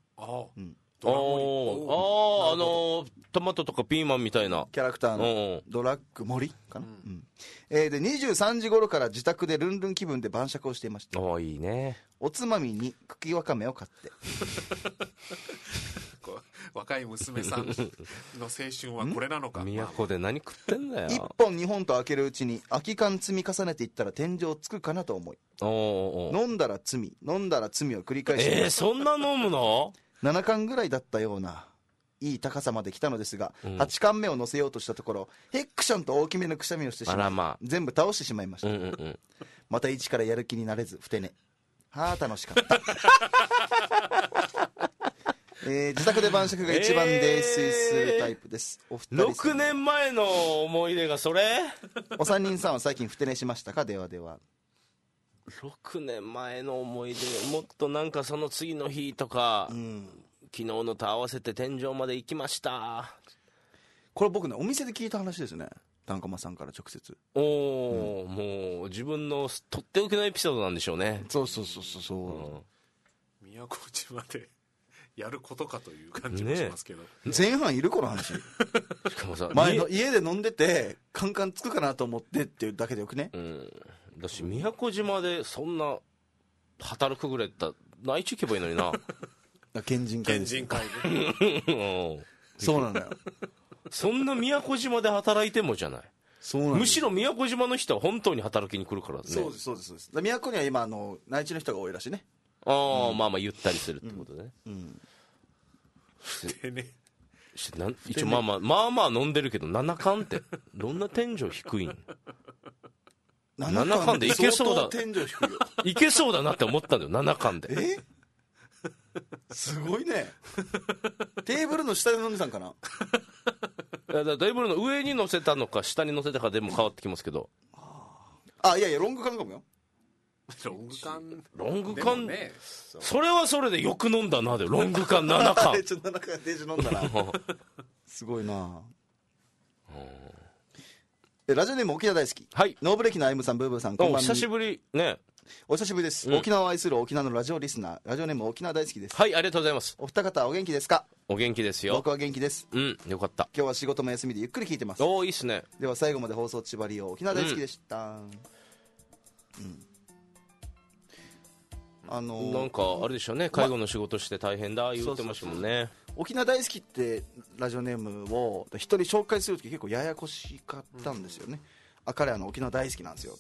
Speaker 2: トマトとかピーマンみたいな
Speaker 1: キャラクターのドラッグ森かな。で23時頃から自宅でルンルン気分で晩酌をしていました。
Speaker 2: いいね。
Speaker 1: おつまみに茎わかめを買って
Speaker 3: 若い娘さんの青春はこれなのか。
Speaker 2: 都で何食ってんだよ。
Speaker 1: 1本2本と開けるうちに空き缶積み重ねていったら天井つくかなと思い、飲んだら罪を繰り返し
Speaker 2: そんな飲むの
Speaker 1: ？7缶ぐらいだったようないい高さまで来たのですが、8缶目を乗せようとしたところ、ヘックションと大きめのくしゃみをしてしまい、全部倒してしまいました。また一からやる気になれずふて寝。楽しかった自宅で晩酌が一番泥酔するタイプです。お二人
Speaker 2: 6年前の思い出がそれ
Speaker 1: お三人さんは最近ふて寝しましたか？ではでは。
Speaker 2: 6年前の思い出、もっとなんかその次の日とか、昨日のと合わせて天井まで行きました。
Speaker 1: これ僕ね、お店で聞いた話ですね。たんこまさんから直接。
Speaker 2: もう自分のとっておきのエピソードなんでしょうね。
Speaker 1: そう。
Speaker 3: 宮古島でやることかという感じもしますけど、
Speaker 1: 前半いるこの話。しかもさ、前の家で飲んでてカンカンつくかなと思ってっていうだけでよくね。
Speaker 2: だし宮古島でそんな働くぐらいだったら内地行けばいいのにな。
Speaker 1: 県人会でそうなんだよ。
Speaker 2: そんな宮古島で働いてもじゃない。むしろ宮古島の人は本当に働きに来るからね。
Speaker 1: そうです。宮古には今内地の人が多いらしいね。
Speaker 2: まあゆったりするってことね。一応まあ飲んでるけど7缶ってどんな天井低いん？7缶でいけそうだ。
Speaker 1: 天井低いよ。
Speaker 2: いけそうだなって思ったんだよ、7缶で。
Speaker 1: すごいね。テーブルの下で飲んでたんかな。
Speaker 2: テーブルの上に乗せたのか下に乗せたかでも変わってきますけど。
Speaker 1: いやロング缶かもよ。
Speaker 3: ロング缶
Speaker 2: ね。それはそれでよく飲んだなで、ロング缶7缶。
Speaker 1: 7缶デージ飲んだな。すごいな。ラジオネーム沖縄大好き。
Speaker 2: はい。
Speaker 1: ノーブレーキのあゆむさん、ブーブーさん、こんばんは。
Speaker 2: 久しぶりね。
Speaker 1: お久しぶりです。沖縄を愛する沖縄のラジオリスナー、ラジオネーム沖縄大好きです。
Speaker 2: はい、ありがとうございます。
Speaker 1: お二方お元気ですか？
Speaker 2: お元気ですよ。
Speaker 1: 僕は元気です。
Speaker 2: よかった。
Speaker 1: 今日は仕事も休みでゆっくり聞いてます。
Speaker 2: いいっすね。
Speaker 1: では最後まで放送千葉利用、沖縄大好きでした。
Speaker 2: なんかあれでしょうね、介護の仕事して大変だ言ってましたもんね。
Speaker 1: 沖縄大好きってラジオネームを一人紹介するとき結構ややこしかったんですよね。彼沖縄大好きなんですよ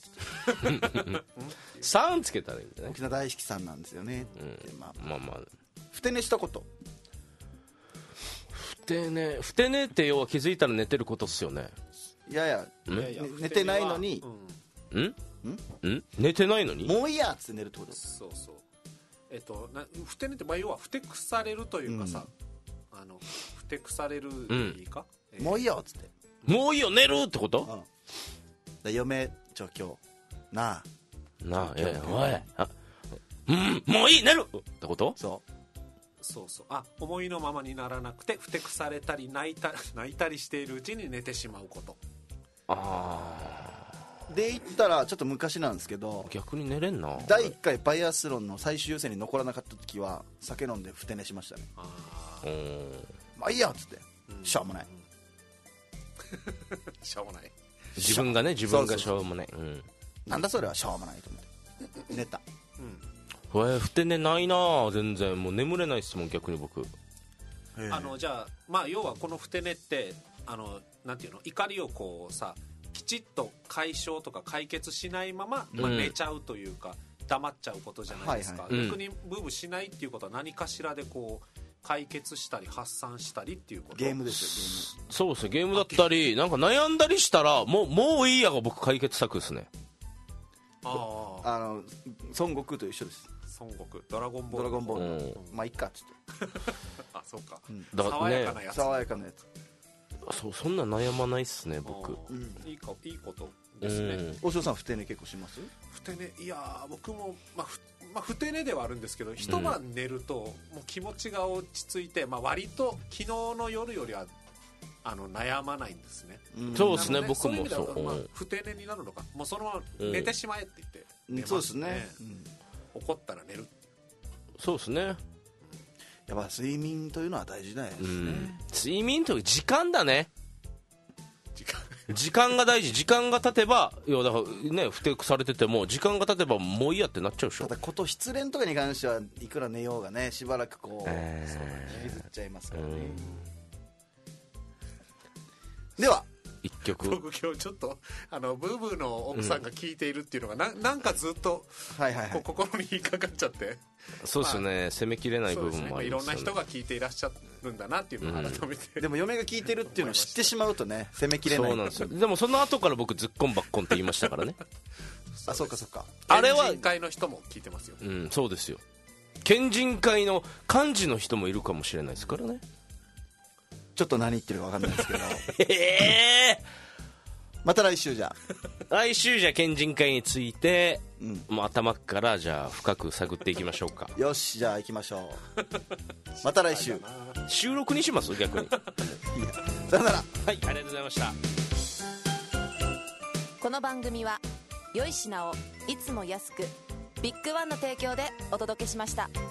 Speaker 2: さんつけたらいいんだね。
Speaker 1: 沖縄大好きさんなんですよねって、
Speaker 2: ふ
Speaker 1: て寝したこと。
Speaker 2: ふて寝って要は気づいたら寝てることっすよね。
Speaker 1: いや寝てないのに
Speaker 2: 寝てないのに
Speaker 1: もういいやっつって寝るってこと。
Speaker 3: そうふて寝って要はふてくされるというかさ、ふてくされるでいいか、
Speaker 1: もういいよっつって
Speaker 2: もういいよ寝るってこと、
Speaker 1: 嫁今日なあ
Speaker 2: おいもういい寝るってこと。
Speaker 3: そう思いのままにならなくてふてくされたり泣いたりしているうちに寝てしまうこと。
Speaker 1: で言ったらちょっと昔なんですけど、
Speaker 2: 逆に寝れんな。
Speaker 1: 第1回バイアスロンの最終予選に残らなかった時は酒飲んでふて寝しましたね。まあいいやっつって、しょうもない
Speaker 3: しょうもない、
Speaker 2: 自分がしょうもない、
Speaker 1: なんだそれはしょうもないと思って寝た。
Speaker 2: ふて寝ないな全然。もう眠れないっすもん逆に僕。
Speaker 3: じゃあ要はこのふて寝ってなんていうの、怒りをこうさきちっと解消とか解決しないまま、寝ちゃうというか黙っちゃうことじゃないですか。逆にブーブーしないっていうことは何かしらでこう解決したり発散したりっていうこと。
Speaker 1: ゲームですよ、
Speaker 2: そうですね、ゲームだったりなんか悩んだりしたらもういいやが僕解決策ですね。
Speaker 1: 孫悟空と一緒です。
Speaker 3: 孫悟空、ドラゴンボール、
Speaker 1: まあいっかっつって
Speaker 3: そうか、
Speaker 2: 爽やか
Speaker 3: なやつ、
Speaker 2: そんな悩まないっすね僕。
Speaker 3: いいことですね。
Speaker 1: 大城さんふて寝結構します？
Speaker 3: ふて寝、いや僕もふて寝ではあるんですけど、一晩寝るともう気持ちが落ち着いて、割と昨日の夜よりは悩まないんですね。
Speaker 2: そうですね、僕もそう。
Speaker 3: ふて寝になるのか、もうそのまま寝てしまえって言って、
Speaker 1: そうですね。
Speaker 3: 怒ったら寝る。
Speaker 2: そうですね。
Speaker 1: やっぱ睡眠というのは大事だよね。
Speaker 2: 睡眠という時間だね。時間が大事。時間が経てば、だからね、ふてくされてても時間が経てばもういいやってなっちゃうでしょ。
Speaker 1: ただこと失恋とかに関してはいくら寝ようがね、しばらくこう削っちゃいますからね。では
Speaker 2: 一曲、
Speaker 3: 僕今日ちょっとブーブーの奥さんが聞いているっていうのがなんかずっと心に引っかかっちゃって。
Speaker 2: そうですね、攻めきれない部分もありますよね。
Speaker 3: いろんな人が聞いていらっしゃるんだなっていうのを改めて、
Speaker 1: でも嫁が聞いてるっていうのを知ってしまうとね、攻めきれない。
Speaker 2: そうなんですよ。でもその後から僕ズッコンバッコンって言いましたからね
Speaker 1: そうか
Speaker 3: あれは県人会の人も聞いてますよ。
Speaker 2: そうですよ。県人会の幹事の人もいるかもしれないですからね。
Speaker 1: ちょっと何言ってるか分かんないですけどまた来週じゃ
Speaker 2: 県人会について、もう頭からじゃあ深く探っていきましょうか。
Speaker 1: よし、じゃあ行きましょうまた来週
Speaker 2: 収録にします逆に
Speaker 1: さよなら。
Speaker 2: はい、ありがとうございました。
Speaker 4: この番組は良い品をいつも安くビッグワンの提供でお届けしました。